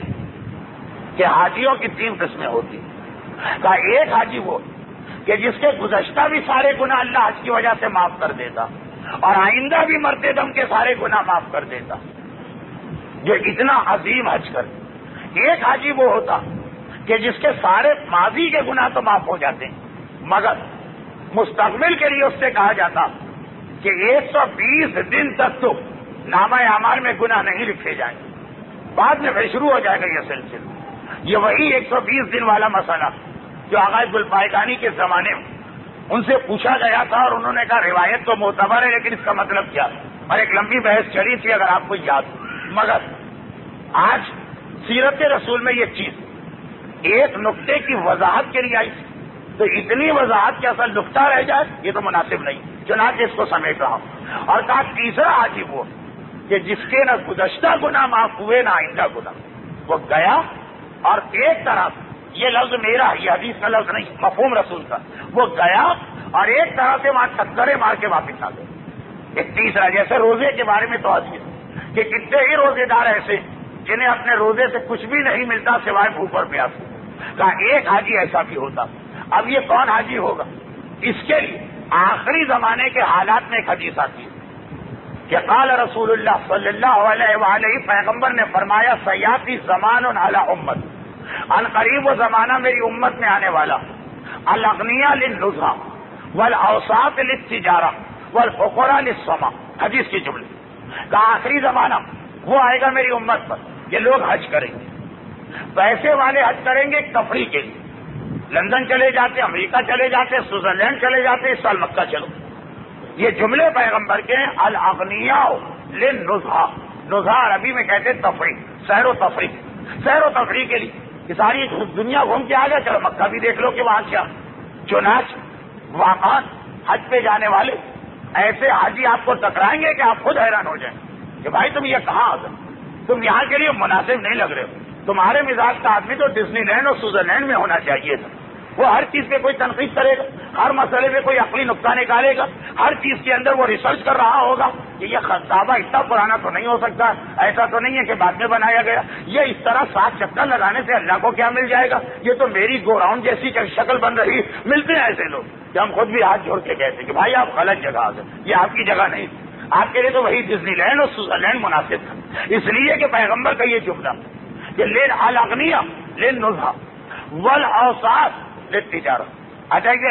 Speaker 1: کہ حاجیوں کی تین قسمیں ہوتی ہیں، کا ایک حاجی وہ کہ جس کے گزشتہ بھی سارے گناہ اللہ حج کی وجہ سے معاف کر دیتا اور آئندہ بھی مرتے دم کے سارے گناہ معاف کر دیتا، جو اتنا عظیم حج کر۔ ایک حاجی وہ ہوتا کہ جس کے سارے ماضی کے گناہ تو معاف ہو جاتے ہیں، مگر مستقبل کے لیے اس سے کہا جاتا کہ ایک سو بیس دن تک تو نامہ اعمال میں گناہ نہیں لکھے جائیں، بعد میں پھر شروع ہو جائے گا یہ سلسلہ۔ یہ وہی ایک سو بیس دن والا مسئلہ جو آغاز گلپائگانی کے زمانے میں ان سے پوچھا گیا تھا اور انہوں نے کہا روایت تو معتبر ہے لیکن اس کا مطلب کیا، اور ایک لمبی بحث چلی تھی اگر آپ کو یاد ہو۔ مگر آج سیرت رسول میں یہ چیز ایک نقطے کی وضاحت کے لیے آئی تو اتنی وضاحت کہ اصل نقطہ رہ جائے یہ تو مناسب نہیں، چنانچہ اس کو سمیٹ رہا ہوں۔ اور کہا تیسرا عجیب وہ کہ جس کے نہ گزشتہ گناہ معاف ہوئے نہ آئندہ گناہ، وہ گیا اور ایک طرف یہ لفظ میرا، یہ حدیث کا لفظ نہیں، مفہوم رسول کا، وہ گیا اور ایک طرح سے وہاں ٹکرے مار کے واپس آ گئے۔ ایک تیسرا جیسے روزے کے بارے میں تو حدیث کہ کتنے ہی روزے دار ایسے جنہیں اپنے روزے سے کچھ بھی نہیں ملتا سوائے بھوک اور پیاس، کہا ایک حاجی ایسا بھی ہوتا۔ اب یہ کون حاجی ہوگا؟ اس کے لیے آخری زمانے کے حالات میں ایک حدیث آتی ہے کہ قال رسول اللہ صلی اللہ علیہ وآلہ، پیغمبر نے فرمایا سیاتی زمان علی امت، ان قریب وہ زمانہ میری امت میں آنے والا، الاغنیاء للنزہہ والاوساط للتجارہ والفقراء للسمع، حدیث کی جملے کا آخری زمانہ وہ آئے گا میری امت پر، یہ لوگ حج کریں گے، پیسے والے حج کریں گے تفریح کے لیے، لندن چلے جاتے، امریکہ چلے جاتے، سوئٹزرلینڈ چلے جاتے، اس سال مکہ چلو۔ یہ جملے پیغمبر کے الاغنیاء للنزہہ، نزہہ عربی میں کہتے تفریح، سیر و تفریح، سیر و تفریح کے لیے یہ ساری دنیا گھوم کے آ گیا، چلو مکہ بھی دیکھ لو کہ وہاں کیا۔ چنانچہ واقعات حج پہ جانے والے ایسے حاجی آپ کو ٹکرائیں گے کہ آپ خود حیران ہو جائیں کہ بھائی تم یہ کہاں آ گئے، تم یہاں کے لیے مناسب نہیں لگ رہے ہو، تمہارے مزاج کا آدمی تو ڈزنی لینڈ اور سوئٹزرلینڈ میں ہونا چاہیے تھا۔ وہ ہر چیز پہ کوئی تنقید کرے گا، ہر مسئلے پہ کوئی عقلی نقطہ نکالے گا، ہر چیز کے اندر وہ ریسرچ کر رہا ہوگا کہ یہ خطابہ اتنا پرانا تو نہیں ہو سکتا، ایسا تو نہیں ہے کہ بعد میں بنایا گیا، یہ اس طرح سات چکر لگانے سے اللہ کو کیا مل جائے گا، یہ تو میری گوراؤنڈ جیسی شکل بن رہی۔ ملتے ہیں ایسے لوگ کہ ہم خود بھی ہاتھ جوڑ کے کہتے ہیں کہ بھائی آپ غلط جگہ آ گئے، یہ آپ کی جگہ نہیں، آپ کے لیے تو وہی ڈزنی لینڈ اور سوئٹزرلینڈ مناسب تھا۔ اس لیے کہ پیغمبر کا یہ جملہ کہ لین الاغنیاء للنزہہ والاوساط للتجارہ، اچھا یہ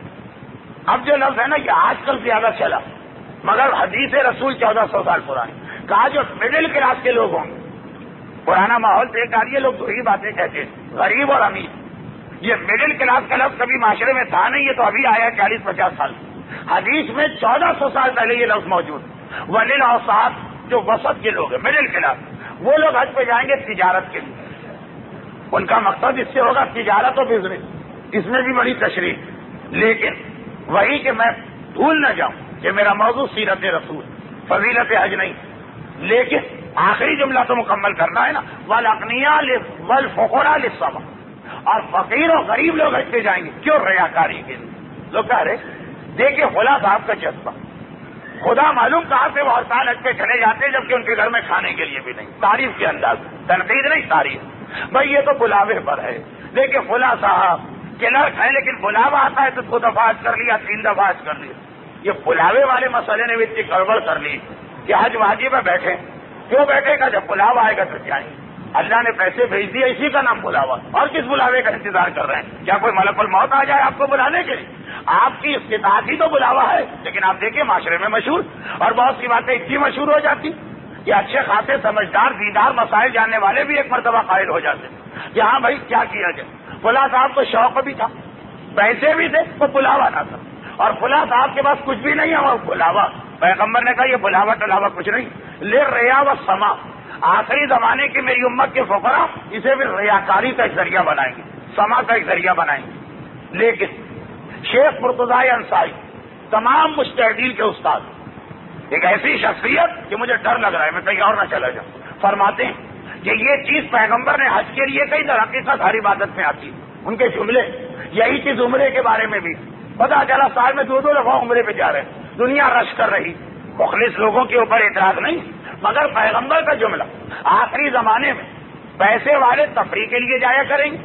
Speaker 1: لفظ اب جو لفظ ہے نا یہ آج کل زیادہ چلا، مگر حدیث رسول چودہ سو سال پرانی، کہا جو مڈل کلاس کے لوگ ہوں گے، پرانا ماحول بےکار، یہ لوگ دو ہی باتیں کہتے ہیں، غریب اور امیر۔ یہ مڈل کلاس کا لفظ کبھی معاشرے میں تھا نہیں، یہ تو ابھی آیا چالیس پچاس سال، حدیث میں چودہ سو سال پہلے یہ لفظ موجود۔ وللاوساط جو وسط کے لوگ ہیں، مڈل کلاس، وہ لوگ حج پہ جائیں گے تجارت کے لیے، ان کا مقصد اس سے ہوگا تجارت و بزنس، اس میں بھی بڑی تشریح، لیکن وہی کہ میں بھول نہ جاؤں کہ میرا موضوع سیرت رسول، فضیلت حج نہیں، لیکن آخری جملہ تو مکمل کرنا ہے نا، والاغنیاء والفقراء للسمع، اور فقیر اور غریب لوگ حج پہ جائیں گے، کیوں؟ ریاکاری کے لیے۔ لوگ کہہ رہے دیکھیے خلا صاحب کا جذبہ، خدا معلوم کہاں سے وہ ہر سال حج پہ چلے جاتے ہیں جبکہ ان کے گھر میں کھانے کے لیے بھی نہیں، تعریف کے انداز، تنقید نہیں تعریف، بھائی یہ تو بلاوے پر ہے، دیکھیے خلا صاحب کلرک ہے لیکن بلاوا آتا ہے تو دو دفعہ حج کر لیا، تین دفعہ حج کر لیا۔ یہ بلاوے والے مسئلے نے بھی اتنی گڑبڑ کر لی کہ حج واجب ہے، بیٹھے کیوں بیٹھے گا؟ جب بلاوا آئے گا تو جائیں گے، اللہ نے پیسے بھیج دیے، اسی کا نام بلاوا، اور کس بلاوے کا انتظار کر رہے ہیں؟ کیا کوئی ملک الموت آ جائے آپ کو بلانے کے لیے؟ آپ کی استطاعت ہی تو بلاوا ہے، لیکن آپ دیکھیں معاشرے میں مشہور، اور بہت سی باتیں اتنی مشہور ہو جاتی کہ اچھے خاصے سمجھدار دیدار مسائل جاننے والے بھی ایک مرتبہ قائل ہو جاتے کہ ہاں بھائی کیا کیا جائے۔ فلاں صاحب کو شوق بھی تھا، پیسے بھی تھے، وہ بلاوا نہ تھا، اور فلاں صاحب کے پاس کچھ بھی نہیں ہے وہ بلاوا۔ پیغمبر نے کہا یہ بلاوا ٹلاوا کچھ نہیں، لے ریا و سما، آخری زمانے کی میری امت کے فقراء اسے بھی ریاکاری کا ایک ذریعہ بنائیں گے، سما کا ایک ذریعہ بنائیں گے۔ لیکن شیخ مرتضی انصاری تمام مجتہدین کے استاد، ایک ایسی شخصیت کہ مجھے ڈر لگ رہا ہے میں کہیں اور نہ چلا جاؤں، فرماتے ہیں کہ یہ چیز پیغمبر نے حج کے لیے کئی در حقیقت ہر عبادت میں آتی ہے، ان کے جملے یہی چیز عمرے کے بارے میں بھی، پتا چلا سال میں دو دو دفعہ عمرے پہ جا رہے ہیں، دنیا رش کر رہی، مخلص لوگوں کے اوپر اعتراض نہیں، مگر پیغمبر کا جملہ آخری زمانے میں پیسے والے تفریح کے لیے جایا کریں گے،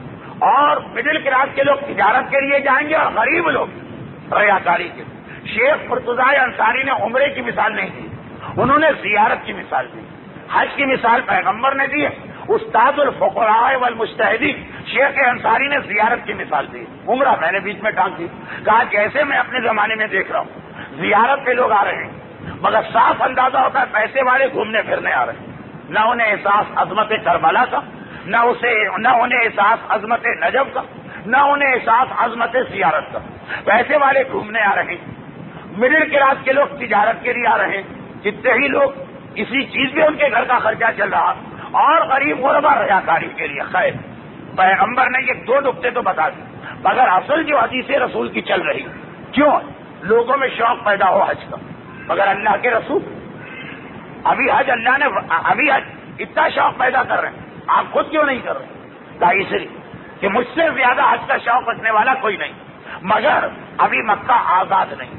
Speaker 1: اور مڈل کلاس کے لوگ تجارت کے لیے جائیں گے، اور غریب لوگ ریاکاری کے۔ شیخ مرتضی انصاری نے عمرے کی مثال نہیں دی، انہوں نے زیارت کی مثال دی، حج کی مثال پیغمبر نے دی ہے، استاد الفقراء والمجتہدین شیخ انصاری نے زیارت کی مثال دی، عمرہ میں نے بیچ میں ٹانک دی، کہا جیسے میں اپنے زمانے میں دیکھ رہا ہوں زیارت پہ لوگ آ رہے ہیں، مگر صاف اندازہ ہوتا ہے پیسے والے گھومنے پھرنے آ رہے ہیں، نہ انہیں احساس عظمت کربلا کا، نہ اسے نہ انہیں احساس عظمت نجف کا، نہ انہیں احساس عظمت زیارت کا. پیسے والے گھومنے آ رہے ہیں, مڈل کلاس کے لوگ تجارت کے لیے آ رہے ہیں, جتنے ہی لوگ اسی چیز میں ان کے گھر کا خرچہ چل رہا, اور غریب غربا ریاکاری کے لیے. خیر, پیغمبر نے یہ دو نقطے تو بتا دی, مگر اصل جو حدیث رسول کی چل رہی, کیوں لوگوں میں شوق پیدا ہو حج کا, مگر اللہ کے رسول ابھی حج اللہ نے ابھی حج اتنا شوق پیدا کر رہے ہیں, آپ خود کیوں نہیں کر رہے؟ کا اس لیے کہ مجھ سے زیادہ حج کا شوق رکھنے والا کوئی نہیں, مگر ابھی مکہ آزاد نہیں.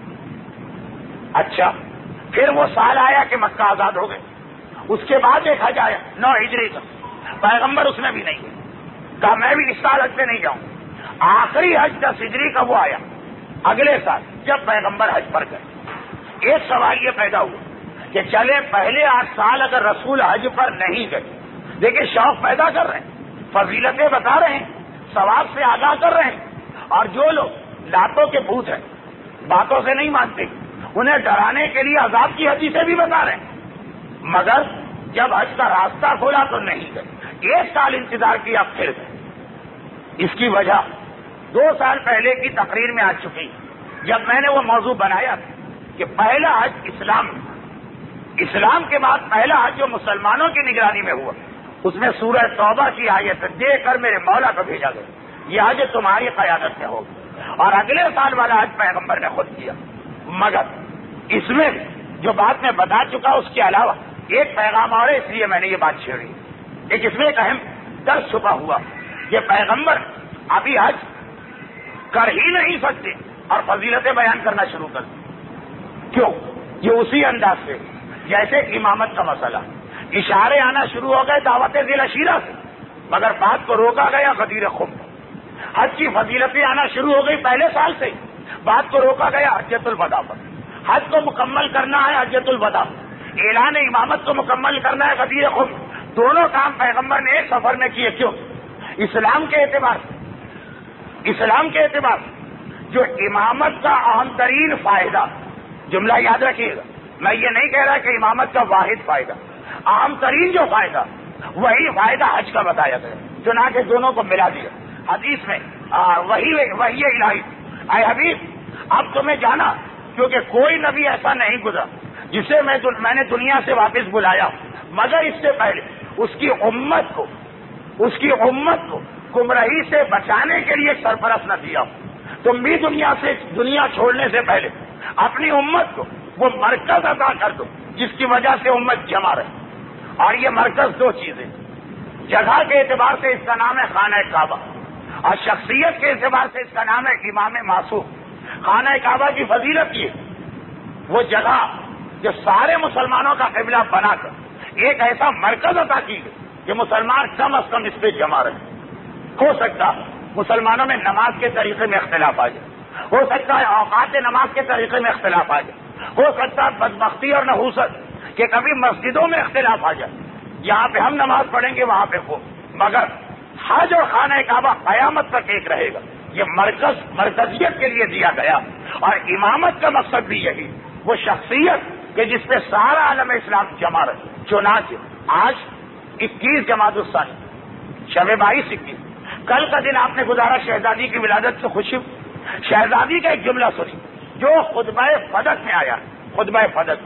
Speaker 1: اچھا, پھر وہ سال آیا کہ مکہ آزاد ہو گئے, اس کے بعد ایک حج آیا نو ہجری کا, پیغمبر اس میں بھی نہیں گئے, کہا میں بھی اس سال حج پہ نہیں جاؤں. آخری حج دس ہجری کا وہ آیا اگلے سال جب پیغمبر حج پر گئے. ایک سوال یہ پیدا ہوا کہ چلے پہلے آٹھ سال اگر رسول حج پر نہیں گئے, دیکھیں شوق پیدا کر رہے ہیں, فضیلتیں بتا رہے ہیں, ثواب سے آگاہ کر رہے ہیں, اور جو لوگ لاتوں کے بھوت ہیں, باتوں سے نہیں مانتے, انہیں ڈرانے کے لیے عذاب کی حدیثیں بھی بتا رہے ہیں, مگر جب حج کا راستہ کھولا تو نہیں گئے. ایک سال انتظار کیا پھر گئے. اس کی وجہ دو سال پہلے کی تقریر میں آ چکی, جب میں نے وہ موضوع بنایا کہ پہلا حج اسلام اسلام کے بعد پہلا حج جو مسلمانوں کی نگرانی میں ہوا, اس میں سورہ توبہ کی آیت دے کر میرے مولا کو بھیجا گیا, یہ حج تمہاری قیادت میں ہوگا, اور اگلے سال والا حج پیغمبر نے خود کیا. مگر اس میں جو بات میں بتا چکا اس کے علاوہ ایک پیغام اور ہے, اس لیے میں نے یہ بات چھیڑی. ایک اس میں ایک اہم درس چھپا ہوا, یہ پیغمبر ابھی حج کر ہی نہیں سکتے اور فضیلتیں بیان کرنا شروع کر دیں. کیوں؟ یہ اسی انداز سے جیسے امامت کا مسئلہ, اشارے آنا شروع ہو گئے دعوت ذیل عشیرہ سے, مگر بات کو روکا گیا غدیر خم. حج کی فضیلتیں آنا شروع ہو گئی پہلے سال سے, بات کو روکا گیا حجۃ الوداع پر. حج کو مکمل کرنا ہے حجۃ الوداع, اعلان امامت کو مکمل کرنا ہے غدیر خم. دونوں کام پیغمبر نے ایک سفر میں کیے. کیوں؟ اسلام کے اعتبار سے اسلام کے اعتبار سے جو امامت کا اہم ترین فائدہ, جملہ یاد رکھیے گا, میں یہ نہیں کہہ رہا کہ امامت کا واحد فائدہ, اہم ترین جو فائدہ وہی فائدہ حج کا بتایا گیا, چنانچہ دونوں کو ملا دیا حدیث میں. وہی وہی الہی, اے حبیب اب تمہیں جانا, کیونکہ کوئی نبی ایسا نہیں گزرا جسے میں میں نے دنیا سے واپس بلایا, مگر اس سے پہلے اس کی امت کو اس کی امت کو گمراہی سے بچانے کے لیے سرپرست نہ دیا. تم بھی دنیا سے دنیا چھوڑنے سے پہلے اپنی امت کو وہ مرکز عطا کر دو جس کی وجہ سے امت جمع رہے. اور یہ مرکز دو چیزیں, جگہ کے اعتبار سے اس کا نام ہے خانہ کعبہ, اور شخصیت کے اعتبار سے اس کا نام ہے امام معصوم. خانہ کعبہ کی فضیلت یہ وہ جگہ جو سارے مسلمانوں کا قبلہ بنا کر ایک ایسا مرکز عطا کی گئی کہ مسلمان کم از کم اس پہ جمع رہے. ہو سکتا مسلمانوں میں نماز کے طریقے میں اختلاف آ جائے, ہو سکتا ہے اوقات نماز کے طریقے میں اختلاف آ جائے, ہو سکتا ہے بدبختی اور نحوست کہ کبھی مسجدوں میں اختلاف آ جائے, یہاں پہ ہم نماز پڑھیں گے وہاں پہ ہو, مگر حج اور خانہ کعبہ قیامت تک ایک رہے گا. یہ مرکز مرکزیت کے لیے دیا گیا, اور امامت کا مقصد بھی یہی, وہ شخصیت کہ جس پہ سارا عالم اسلام جمع رہے. چنانچہ آج اکیس جمادی الثانی شب بائیس اکیس, کل کا دن آپ نے گزارا شہزادی کی ولادت سے خوشی. شہزادی کا ایک جملہ سنی جو خطبہ فدق میں آیا, خطبہ فدق,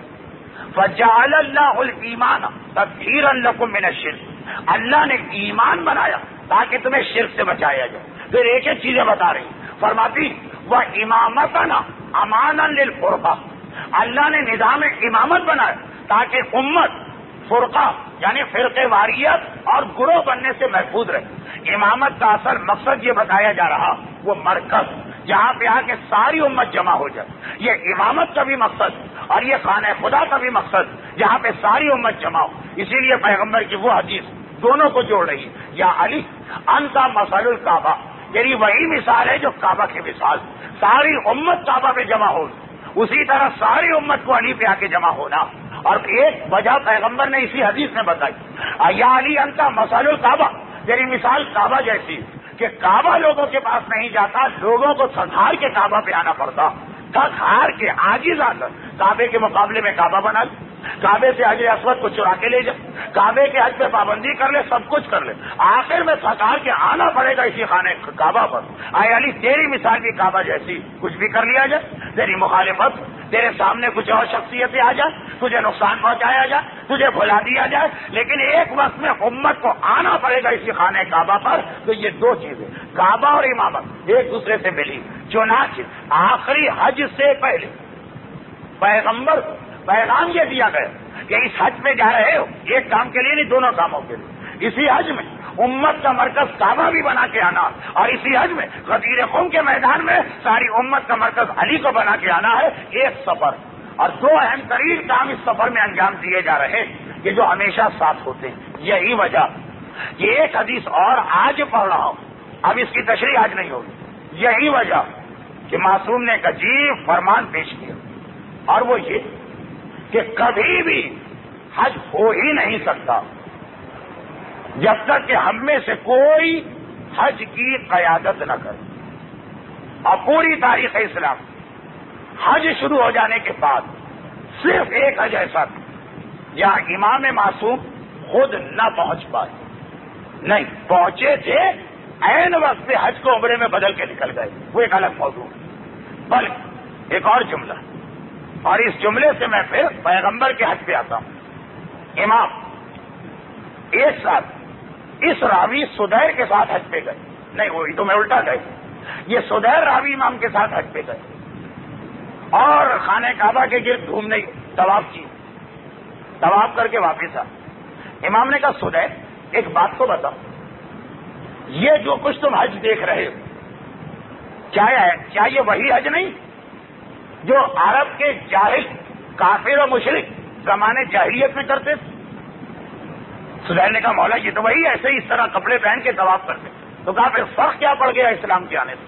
Speaker 1: فجعل اللہ الایمان تطہیرا لکم من الشرک, اللہ نے ایمان بنایا تاکہ تمہیں شرک سے بچایا جائے. پھر ایک ایک چیزیں بتا رہی, فرماتی وہ امامتنا امانا للفرقہ, اللہ نے نظام امامت بنایا تاکہ امت فرقہ یعنی فرقے واریت اور گروہ بننے سے محفوظ رہے. امامت کا اصل مقصد یہ بتایا جا رہا وہ مرکز جہاں پہ آ کے ساری امت جمع ہو جائے, یہ امامت کا بھی مقصد اور یہ خانہ خدا کا بھی مقصد جہاں پہ ساری امت جمع ہو. اسی لیے پیغمبر کی وہ حدیث دونوں کو جوڑ رہی ہے, یا علی انت مثل الکعبہ, یعنی وہی مثال ہے جو کعبہ کی مثال, ساری امت کعبہ پہ جمع ہو, اسی طرح ساری امت کو علی پہ آ کے جمع ہونا. اور ایک وجہ پیغمبر نے اسی حدیث میں بتائی, یا علی انت مثل الکعبہ, یعنی مثال کعبہ جیسی کہ کعبہ لوگوں کے پاس نہیں جاتا, لوگوں کو تھک ہار کے کعبہ پہ آنا پڑتا, تھک ہار کے عاجز آ کر کعبے کے مقابلے میں کعبہ بنا. کعبے سے حجر اسود کو چرا کے لے جا، کعبے کے حج پہ پابندی کر لے، سب کچھ کر لے، آخر میں تھکا کے آنا پڑے گا اسی خانے کعبہ پر۔ اے علی تیری مثال بھی کعبہ جیسی، کچھ بھی کر لیا جائے، تیری مخالفت، تیرے سامنے کچھ اور شخصیتیں آ جائیں، تجھے نقصان پہنچایا جائے، تجھے بھلا دیا جائے، لیکن ایک وقت میں امت کو آنا پڑے گا اسی خانے کعبہ پر۔ تو یہ دو چیزیں، کعبہ اور امامت، ایک دوسرے سے ملی۔ چنانچہ آخری حج سے پہلے پیغمبر کو پیغام یہ دیا گیا کہ اس حج میں جا رہے ہو، ایک کام کے لیے نہیں، دونوں کاموں کے لیے۔ اسی حج میں امت کا مرکز کعبہ بھی بنا کے آنا، اور اسی حج میں غدیر خم کے میدان میں ساری امت کا مرکز علی کو بنا کے آنا ہے۔ ایک سفر، اور دو اہم ترین کام اس سفر میں انجام دیے جا رہے ہیں کہ جو ہمیشہ ساتھ ہوتے ہیں۔ یہی وجہ، یہ ایک حدیث اور آج پڑھ رہا ہوں، اب اس کی تشریح آج نہیں ہوگی۔ یہی وجہ کہ معصوم نے ایک عجیب فرمان پیش کیا، اور وہ یہ کہ کبھی بھی حج ہو ہی نہیں سکتا جب تک کہ ہم میں سے کوئی حج کی قیادت نہ کرے۔ اور پوری تاریخ اسلام حج شروع ہو جانے کے بعد صرف ایک حج ایسا تھا جہاں امام معصوم خود نہ پہنچ پائے، نہیں پہنچے تھے، عین وقت پہ حج کو عمرے میں بدل کے نکل گئے، وہ ایک الگ موضوع ہے۔ بلکہ ایک اور جملہ، اور اس جملے سے میں پھر پیغمبر کے حج پہ آتا ہوں۔ امام ایک ساتھ اس راوی سدیر کے ساتھ حج پہ گئے، نہیں وہی تو میں الٹا گئے، یہ سدیر راوی امام کے ساتھ حج پہ گئے اور خانہ کعبہ کے گرد گھومنے طواف کی، طواف کر کے واپس آ۔ امام نے کہا سدیر ایک بات تو بتاؤ، یہ جو کچھ تم حج دیکھ رہے ہو کیا ہے؟ کیا یہ وہی حج نہیں جو عرب کے جاہل کافر و مشرک زمانے جاہلیت میں کرتے تھے؟ سدیر نے کہا مولا یہ تو وہی، ایسے ہی اس طرح کپڑے پہن کے طواف کرتے۔ تو کہا پھر فرق کیا پڑ گیا اسلام کے آنے سے؟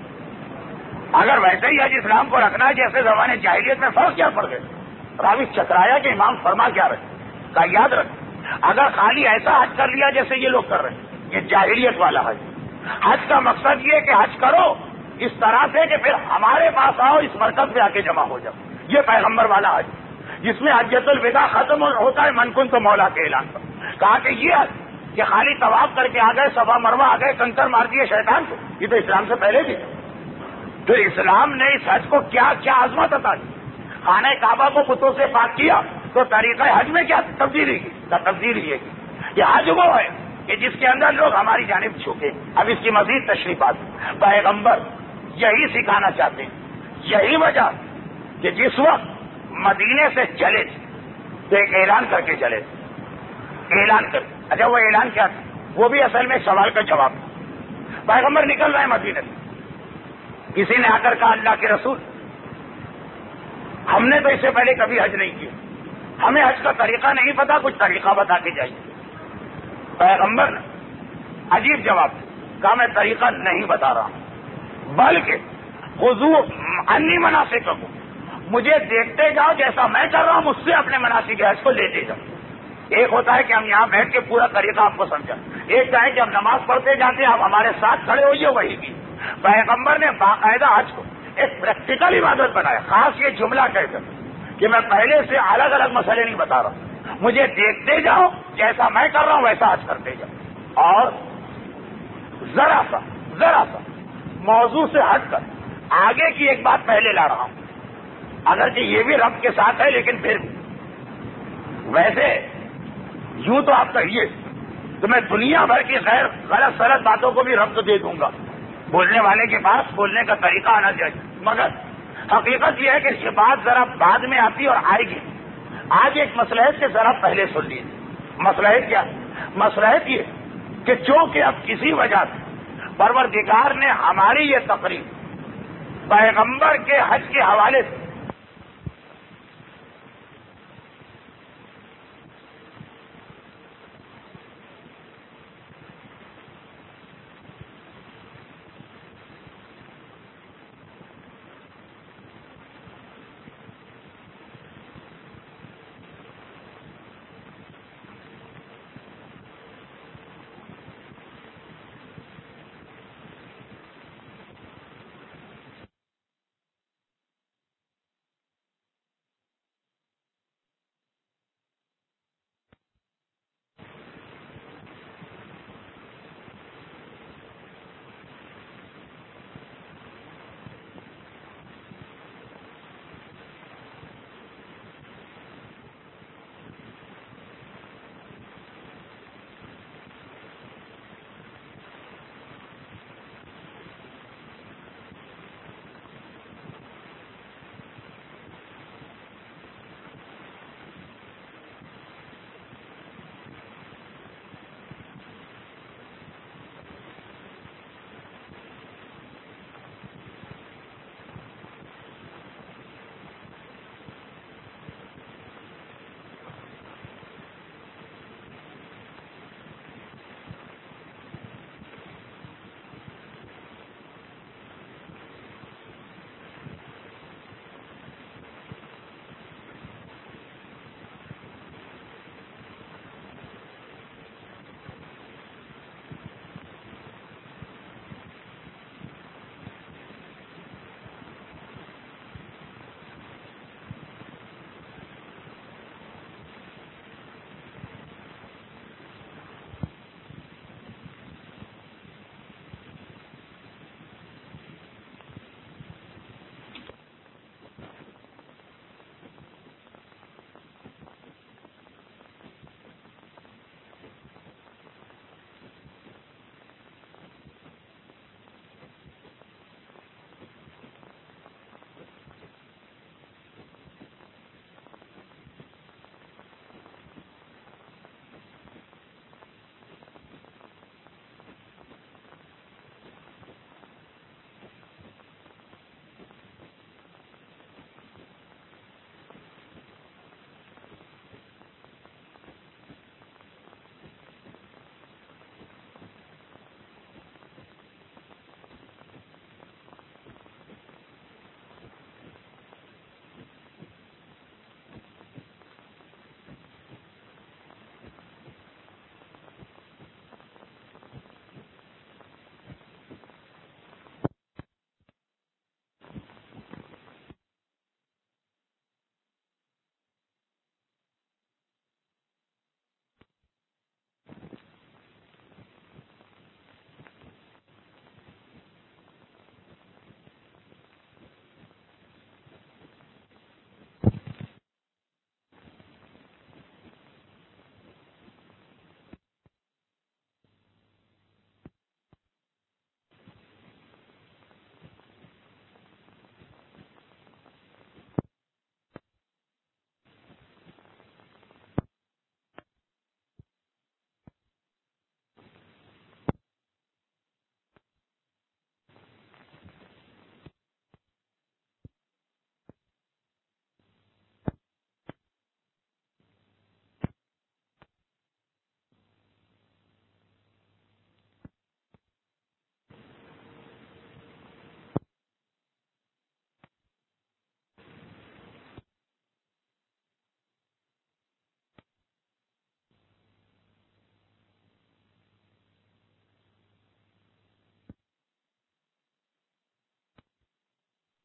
Speaker 1: اگر ویسے ہی حج اسلام کو رکھنا ہے جیسے زمانے جاہلیت میں، فرق کیا پڑ گیا؟ راوی چکرایا کہ امام فرما کیا رہے؟ کہا یاد رکھ، اگر خالی ایسا حج کر لیا جیسے یہ لوگ کر رہے ہیں، یہ جاہلیت والا حج۔ حج کا مقصد یہ کہ حج کرو اس طرح سے کہ پھر ہمارے پاس آؤ، اس مرکز پہ آ کے جمع ہو جاؤ، یہ پیغمبر والا حج جس میں حجۃ الوداع ختم ہوتا ہے من کن تو مولا کے اعلان پر۔ کہا کہ یہ حج کہ خالی طواف کر کے آ گئے، صفا مروہ آ گئے، کنکر مار دیے شیطان کو، یہ تو اسلام سے پہلے بھی تھا۔ تو اسلام نے اس حج کو کیا کیا عظمت عطا دی، خانہ کعبہ کو بتوں سے پاک کیا، تو طریقہ حج میں کیا تبدیلی کی؟ تبدیلی یہ کی یہ حج وہ ہے کہ جس کے اندر لوگ ہماری جانب جھکے۔ اب اس کی مزید تشریفات، پیغمبر یہی سکھانا چاہتے ہیں، یہی وجہ کہ جس وقت مدینے سے چلے تو ایک اعلان کر کے چلے، اعلان کر اچھا وہ اعلان کیا تھا؟ وہ بھی اصل میں ایک سوال کا جواب۔ پیغمبر نکل رہے ہیں مدینے سے، کسی نے آ کر کہا اللہ کے رسول ہم نے تو اس سے پہلے کبھی حج نہیں کیا، ہمیں حج کا طریقہ نہیں پتا، کچھ طریقہ بتا کے جائیے۔ پیغمبر نے عجیب جواب دیا، کہا میں طریقہ نہیں بتا رہا ہوں، بلکہ خضوع انی مناسککم، مجھے دیکھتے جاؤ جیسا میں کر رہا ہوں، مجھ سے اپنے مناسک حج کو لیتے جاؤ۔ ایک ہوتا ہے کہ ہم یہاں بیٹھ کے پورا طریقہ آپ کو سمجھا، ایک کیا ہے کہ ہم نماز پڑھتے جاتے ہیں، آپ ہمارے ساتھ کھڑے ہوئیے، وہی کی۔ پیغمبر نے باقاعدہ حج کو ایک پریکٹیکل عبادت بنایا، خاص یہ جملہ کہہ کر کہ میں پہلے سے الگ الگ مسئلے نہیں بتا رہا ہوں، مجھے دیکھتے جاؤ جیسا میں کر رہا ہوں ویسا حج کرتے جاؤ۔ اور ذرا سا ذرا سا موضوع سے ہٹ کر آگے کی ایک بات پہلے لا رہا ہوں، اگرچہ یہ بھی رب کے ساتھ ہے لیکن پھر ویسے یوں تو آپ کہیے تو میں دنیا بھر کی غیر غلط سلط باتوں کو بھی ربط دے دوں گا، بولنے والے کے پاس بولنے کا طریقہ آنا چاہیے، مگر حقیقت یہ ہے کہ یہ بات ذرا بعد میں آتی اور آئے گی۔ آج ایک مصلحت سے ذرا پہلے سن لیجیے۔ مصلحت کیا؟ مصلحت یہ کہ چونکہ اب کسی وجہ سے پروردگار نے ہماری یہ تقریر پیغمبر کے حج کے حوالے سے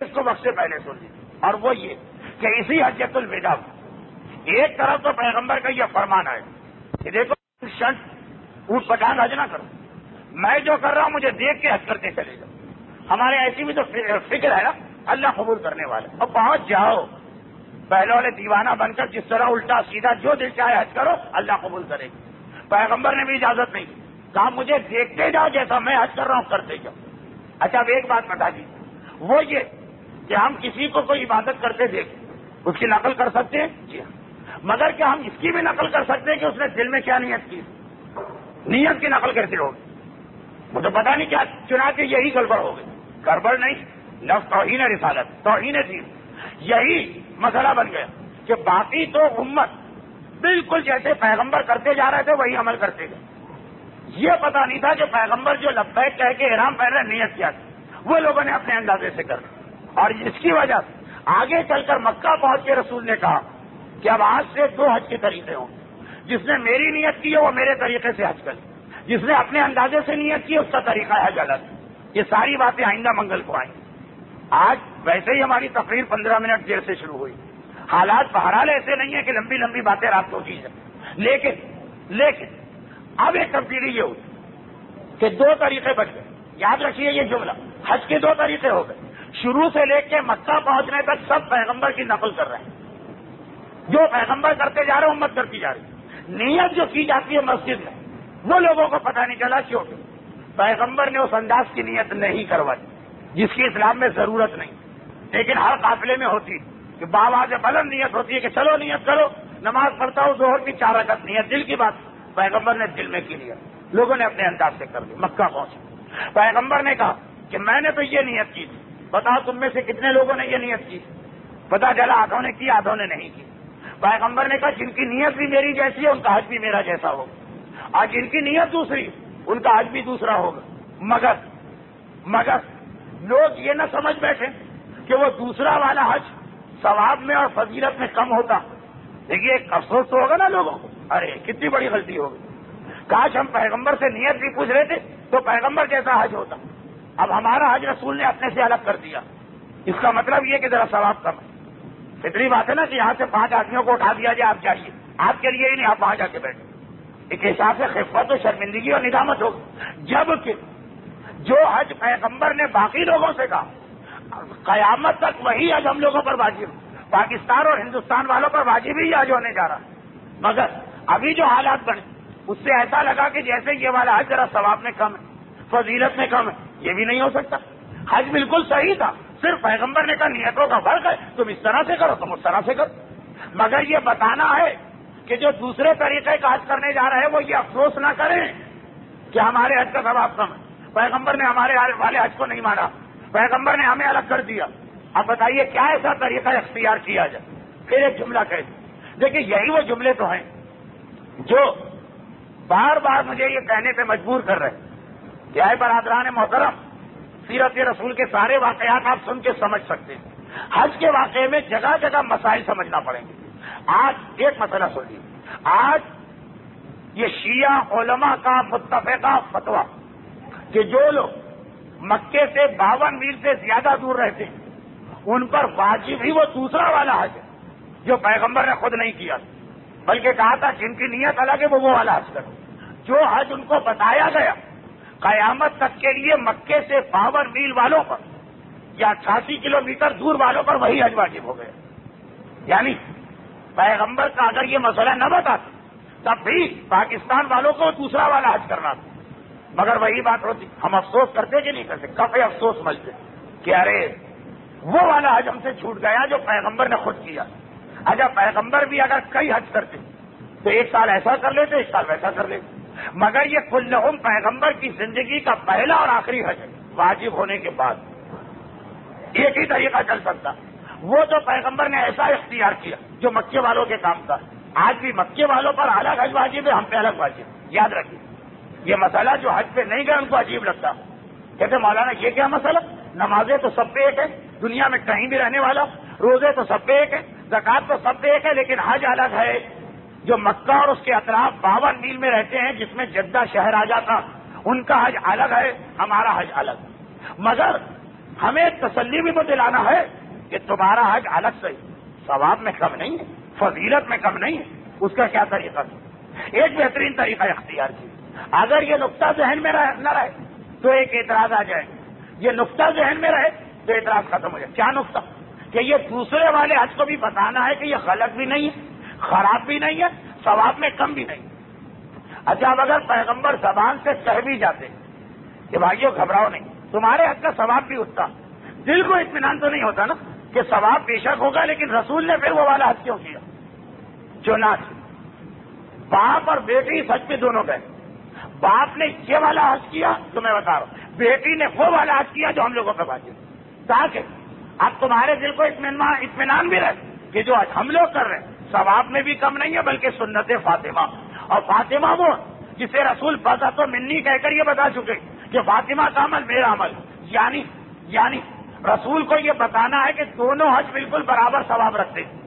Speaker 1: اس کو وقت سے پہلے سن لیجیے، اور وہ یہ کہ اسی حجۃ الوداع ایک طرف تو پیغمبر کا یہ فرمان ہے کہ دیکھو شرط اونٹ پٹان حج نہ کرو، میں جو کر رہا ہوں مجھے دیکھ کے حج کرتے چلے جاؤ. ہمارے ایسی بھی تو فکر ہے نا اللہ قبول کرنے والے، اور پہنچ جاؤ پہلے والے دیوانہ بن کر جس طرح الٹا سیدھا جو دل چاہے حج کرو اللہ قبول کرے گی. پیغمبر نے بھی اجازت نہیں کہا مجھے دیکھتے جاؤ جیسا میں حج کر رہا ہوں کرتے جاؤ. اچھا اب ایک بات بتا دیجیے، وہ یہ کہ ہم کسی کو کوئی عبادت کرتے دیکھیں اس کی نقل کر سکتے ہیں؟ جی ہاں. مگر کیا ہم اس کی بھی نقل کر سکتے ہیں کہ اس نے دل میں کیا نیت کی؟ نیت کی نقل کیسے ہوگی؟ مجھے پتا نہیں کیا چنانچہ یہی گڑبڑ ہو گئی. گڑبڑ نہیں، لفظ توہین رسالت، توہین دین، یہی مسئلہ بن گیا کہ باقی تو امت بالکل جیسے پیغمبر کرتے جا رہے تھے وہی عمل کرتے گئے. یہ پتا نہیں تھا کہ پیغمبر جو لبیک کہہ کے احرام پہن رہے نیت کیا تھی، وہ لوگوں نے اپنے اندازے سے کر. اور اس کی وجہ سے آگے چل کر مکہ پہنچ کے رسول نے کہا کہ اب آج سے دو حج کے طریقے ہوں. جس نے میری نیت کی ہے وہ میرے طریقے سے حج کرے، جس نے اپنے اندازے سے نیت کی اس کا طریقہ حج الگ. یہ ساری باتیں آئندہ منگل کو آئیں. آج ویسے ہی ہماری تقریر پندرہ منٹ دیر سے شروع ہوئی. حالات بہرحال ایسے نہیں ہیں کہ لمبی لمبی باتیں رات کو کی جائیں، لیکن لیکن اب ایک تبدیلی یہ ہوئی کہ دو طریقے بچ گئے. یاد رکھیے یہ جملہ، حج کے دو طریقے ہو گئے. شروع سے لے کے مکہ پہنچنے تک سب پیغمبر کی نقل کر رہے ہیں. جو پیغمبر کرتے جا رہے ہیں امت کرتی جا رہی ہے. نیت جو کی جاتی ہے مسجد میں وہ لوگوں کو پتہ نہیں چلا کیوں کہ پیغمبر نے اس انداز کی نیت نہیں کروائی جس کی اسلام میں ضرورت نہیں، لیکن ہر قافلے میں ہوتی کہ باواز بلند نیت ہوتی ہے کہ چلو نیت کرو، نماز پڑھتا ہوں ظہر کی چار رکعت نیت دل کی بات. پیغمبر نے دل میں کی نیت، لوگوں نے اپنے انداز سے کر لی. مکہ پہنچے، پیغمبر نے کہا کہ میں نے تو یہ نیت کی تھی، بتاؤ تم میں سے کتنے لوگوں نے یہ نیت کی؟ پتا چلا آدھوں نے کی آدھوں نے نہیں کی. پیغمبر نے کہا جن کی نیت بھی میری جیسی ہے ان کا حج بھی میرا جیسا ہوگا، اور جن کی نیت دوسری ان کا حج بھی دوسرا ہوگا. مگر مگر لوگ یہ نہ سمجھ بیٹھے کہ وہ دوسرا والا حج ثواب میں اور فضیلت میں کم ہوتا. دیکھیے ایک افسوس تو ہوگا نا لوگوں کو، ارے کتنی بڑی غلطی ہوگی. کاش ہم پیغمبر سے نیت بھی پوچھ رہے تھے تو پیغمبر جیسا حج ہوتا. اب ہمارا حج رسول نے اپنے سے الگ کر دیا. اس کا مطلب یہ کہ ذرا ثواب کم ہے. اتنی بات ہے نا کہ یہاں سے پانچ آدمیوں کو اٹھا دیا جائے آپ جائیے، آپ کے لیے ہی نہیں، آپ وہاں جا کے بیٹھے. ایک حساب سے خفت و شرمندگی اور ندامت ہوگی. جبکہ جو حج پیغمبر نے باقی لوگوں سے کہا قیامت تک وہی حج ہم لوگوں پر واجب، پاکستان اور ہندوستان والوں پر واجب ہی حج ہونے جا رہا. مگر ابھی جو حالات بنے اس سے ایسا لگا کہ جیسے یہ والا حج ذرا ثواب میں کم ہے، فضیلت میں کم ہے. یہ بھی نہیں ہو سکتا. حج بالکل صحیح تھا، صرف پیغمبر نے کہا نیتوں کا فرق ہے، تم اس طرح سے کرو تم اس طرح سے کرو. مگر یہ بتانا ہے کہ جو دوسرے طریقے کا حج کرنے جا رہے ہیں وہ یہ افسوس نہ کریں کہ ہمارے حج کا ثواب کم ہے. پیغمبر نے ہمارے والے حج کو نہیں مانا، پیغمبر نے ہمیں الگ کر دیا. اب بتائیے کیا ایسا طریقہ اختیار کیا جائے؟ پھر ایک جملہ کہہ دیں. دیکھیے یہی وہ جملے تو ہیں جو بار بار مجھے یہ کہنے پہ مجبور کر رہے ہیں کہ اے برادران محترم، سیرت رسول کے سارے واقعات آپ سن کے سمجھ سکتے ہیں. حج کے واقعے میں جگہ جگہ مسائل سمجھنا پڑیں گے. آج ایک مسئلہ سنیے. آج یہ شیعہ علماء کا متفقہ فتویٰ کہ جو لوگ مکے سے باون میل سے زیادہ دور رہتے ہیں ان پر واجب ہی وہ دوسرا والا حج ہے جو پیغمبر نے خود نہیں کیا، بلکہ کہا تھا جن کی نیت الگ ہے وہ وہ والا حج کرو. جو حج ان کو بتایا گیا قیامت تک کے لیے مکے سے باون میل والوں پر یا اٹھاسی کلو میٹر دور والوں پر وہی حج واجب ہو گیا. یعنی پیغمبر کا اگر یہ مسئلہ نہ بتاتے تب بھی پاکستان والوں کو دوسرا والا حج کرنا تھا. مگر وہی بات ہوتی، ہم افسوس کرتے کہ نہیں کرتے؟ کفے افسوس ملتے کہ ارے وہ والا حج ہم سے چھوٹ گیا جو پیغمبر نے خود کیا. اچھا پیغمبر بھی اگر کئی حج کرتے تو ایک سال ایسا کر لیتے ایک سال ویسا کر لیتے. مگر یہ کلہم پیغمبر کی زندگی کا پہلا اور آخری حج ہے واجب ہونے کے بعد. ایک ہی طریقہ چل سکتا، وہ تو پیغمبر نے ایسا اختیار کیا جو مکے والوں کے کام کا. آج بھی مکے والوں پر الگ حج واجب ہے، ہم پہ الگ واجب. یاد رکھیے یہ مسئلہ جو حج پہ نہیں گئے ان کو عجیب لگتا. کہتے مولانا یہ کیا مسئلہ؟ نمازیں تو سب پہ ایک ہے دنیا میں کہیں بھی رہنے والا، روزے تو سب پہ ایک ہے، زکوٰۃ تو سب پہ ایک ہے، لیکن حج الگ ہے. جو مکہ اور اس کے اطراف باون میل میں رہتے ہیں جس میں جدہ شہر آ جاتا ان کا حج الگ ہے، ہمارا حج الگ. مگر ہمیں ایک تسلی بھی تو دلانا ہے کہ تمہارا حج الگ سے ثواب میں کم نہیں ہے، فضیلت میں کم نہیں ہے. اس کا کیا طریقہ تھا؟ ایک بہترین طریقہ اختیار کیا. اگر یہ نقطہ ذہن میں رہ, نہ رہے تو ایک اعتراض آ جائے. یہ نقطہ ذہن میں رہے تو اعتراض ختم ہو جائے. کیا نقطہ؟ کہ یہ دوسرے والے حج کو بھی بتانا ہے کہ یہ غلط بھی نہیں ہے، خراب بھی نہیں ہے، ثواب میں کم بھی نہیں. اچھا اب اگر پیغمبر زبان سے کہہ بھی جاتے کہ بھائیو گھبراؤ نہیں، تمہارے حج کا ثواب بھی اٹھتا، دل کو اطمینان تو نہیں ہوتا نا کہ ثواب بے شک ہوگا، لیکن رسول نے پھر وہ والا حج کیوں کیا؟ چنانچہ باپ اور بیٹی حج پہ دونوں گئے. باپ نے یہ والا حج کیا تو میں بتا رہا ہوں، بیٹی نے وہ والا حج کیا جو ہم لوگوں پہ واجب، تاکہ اب تمہارے دل کو اطمینان اطمینان بھی رہے کہ جو حج ہم لوگ کر رہے ہیں ثواب میں بھی کم نہیں ہے، بلکہ سنت فاطمہ. اور فاطمہ وہ جسے رسول بتا تو منی کہہ کر یہ بتا چکے کہ فاطمہ کا عمل میرا عمل، یعنی یعنی رسول کو یہ بتانا ہے کہ دونوں حج بالکل برابر ثواب رکھتے ہیں.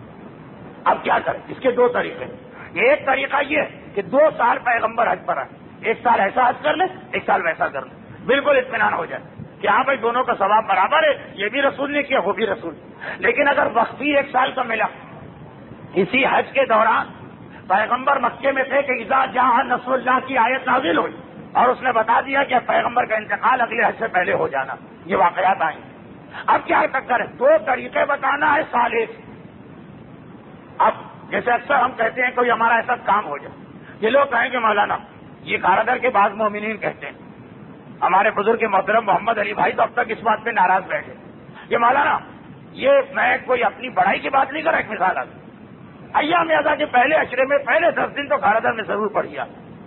Speaker 1: اب کیا کریں؟ اس کے دو طریقے. ایک طریقہ یہ کہ دو سال پیغمبر حج پر آئے، ایک سال ایسا حج کر لیں، ایک سال ویسا کر لیں، بالکل اطمینان ہو جائے کہ ہاں بھائی دونوں کا ثواب برابر ہے، یہ بھی رسول نے کیا وہ بھی رسول. لیکن اگر وقت ہی ایک سال کا ملا، اسی حج کے دوران پیغمبر مکے میں تھے کہ اذا جاء نصر اللہ کی آیت نازل ہوئی اور اس نے بتا دیا کہ پیغمبر کا انتقال اگلے حج سے پہلے ہو جانا، یہ واقعات آئیں. اب کیا ٹکر ہے؟ دو طریقے بتانا ہے سال ایک. اب جیسے اکثر ہم کہتے ہیں کوئی ہمارا ایسا کام ہو جائے، یہ لوگ کہیں کہ مولانا یہ کارادر کے بعض مومنین کہتے ہیں، ہمارے بزرگ محترم محمد علی بھائی تو اب تک اس بات پہ ناراض بیٹھے کہ مولانا یہ میں کوئی اپنی بڑائی کی بات نہیں کر رہا. ایک مثال آتی ایام اعضا کے پہلے اشرے میں پہلے دس دن تو کارادر میں ضرور پڑھیا،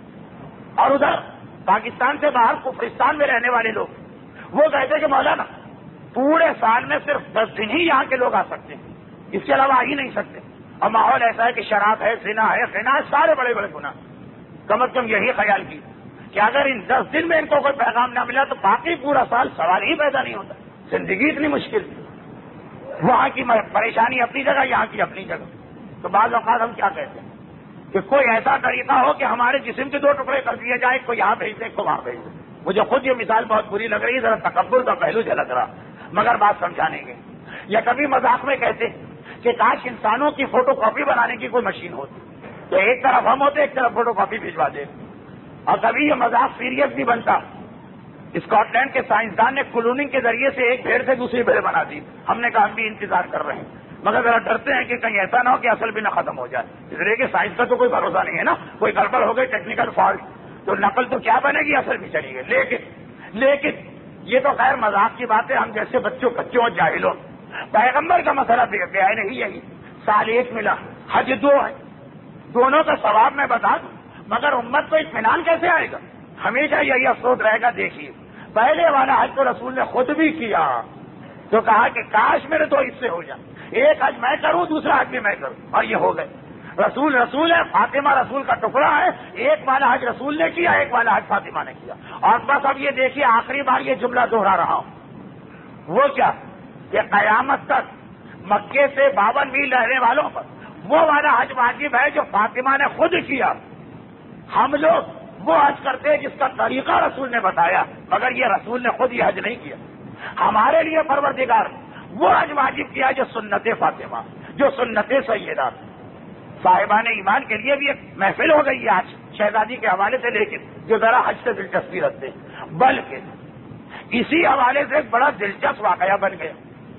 Speaker 1: اور ادھر پاکستان سے باہر کفرستان میں رہنے والے لوگ وہ کہتے ہیں کہ مولانا پورے سال میں صرف دس دن ہی یہاں کے لوگ آ سکتے ہیں، اس کے علاوہ آ ہی نہیں سکتے. اور ماحول ایسا ہے کہ شراب ہے، زنا ہے، خنا ہے، سارے بڑے بڑے گناہ. کم از کم یہی خیال کی کہ اگر ان دس دن میں ان کو کوئی پیغام نہ ملا تو باقی پورا سال سوال ہی پیدا نہیں ہوتا. زندگی اتنی مشکل، وہاں کی پریشانی اپنی جگہ، یہاں کی اپنی جگہ. تو بعض اوقات ہم کیا کہتے ہیں کہ کوئی ایسا طریقہ ہو کہ ہمارے جسم کے دو ٹکڑے کر دیے جائے، کوئی یہاں بھیج دے، کوئی وہاں بھیج دے. مجھے خود یہ مثال بہت بری لگ رہی ہے، ذرا تکبر کا پہلو جھلک رہا، مگر بات سمجھانے گے. یا کبھی مذاق میں کہتے کہ کاش انسانوں کی فوٹو کاپی بنانے کی کوئی مشین ہوتی تو ایک طرف ہم ہوتے، ایک طرف فوٹو کاپی بھجوا دے. اور کبھی یہ مذاق سیریس بھی بنتا. اسکاٹ لینڈ کے سائنسدان نے کلوننگ کے ذریعے سے ایک بھیڑ سے دوسری بھیڑ بنا دی. ہم نے کہا ہم بھی انتظار کر رہے ہیں، مگر ذرا ڈرتے ہیں کہ کہیں ایسا نہ ہو کہ اصل بھی نہ ختم ہو جائے. اس لیے کہ سائنس کا تو کوئی بھروسہ نہیں ہے نا، کوئی گڑبڑ ہو گئی، ٹیکنیکل فالٹ، تو نقل تو کیا بنے گی، اصل بھی چلی گئی. لیکن لیکن یہ تو خیر مذاق کی بات ہے، ہم جیسے بچوں بچوں اور جاہلوں. پیغمبر کا مسئلہ بے ہے نہیں یہی. سال ایک ملا، حج دو ہے، دونوں کا ثواب میں بتا دوں، مگر امت کو اطمینان کیسے آئے گا؟ ہمیشہ یہی افسوس رہے گا. دیکھیے پہلے والا حج تو رسول نے خود بھی کیا، تو کہا کہ کاش میرے دو حصے ہو جائیں، ایک حج میں کروں، دوسرا حج بھی میں کروں، اور یہ ہو گئے. رسول رسول ہے، فاطمہ رسول کا ٹکڑا ہے. ایک والا حج رسول نے کیا، ایک والا حج فاطمہ نے کیا. اور بس اب یہ دیکھیے آخری بار یہ جملہ دوہرا رہا ہوں، وہ کیا کہ قیامت تک مکے سے باون میل رہنے والوں پر وہ والا حج واجب ہے جو فاطمہ نے خود کیا. ہم لوگ وہ حج کرتے ہیں جس کا طریقہ رسول نے بتایا، مگر یہ رسول نے خود یہ حج نہیں کیا. ہمارے لیے پروردگار وہ حج واجب کیا جو سنت فاطمہ، جو سنت سیدہ. صاحبان ایمان کے لیے بھی ایک محفل ہو گئی ہے آج شہزادی کے حوالے سے، لیکن جو ذرا حج سے دلچسپی رکھتے ہیں. بلکہ اسی حوالے سے ایک بڑا دلچسپ واقعہ بن گیا.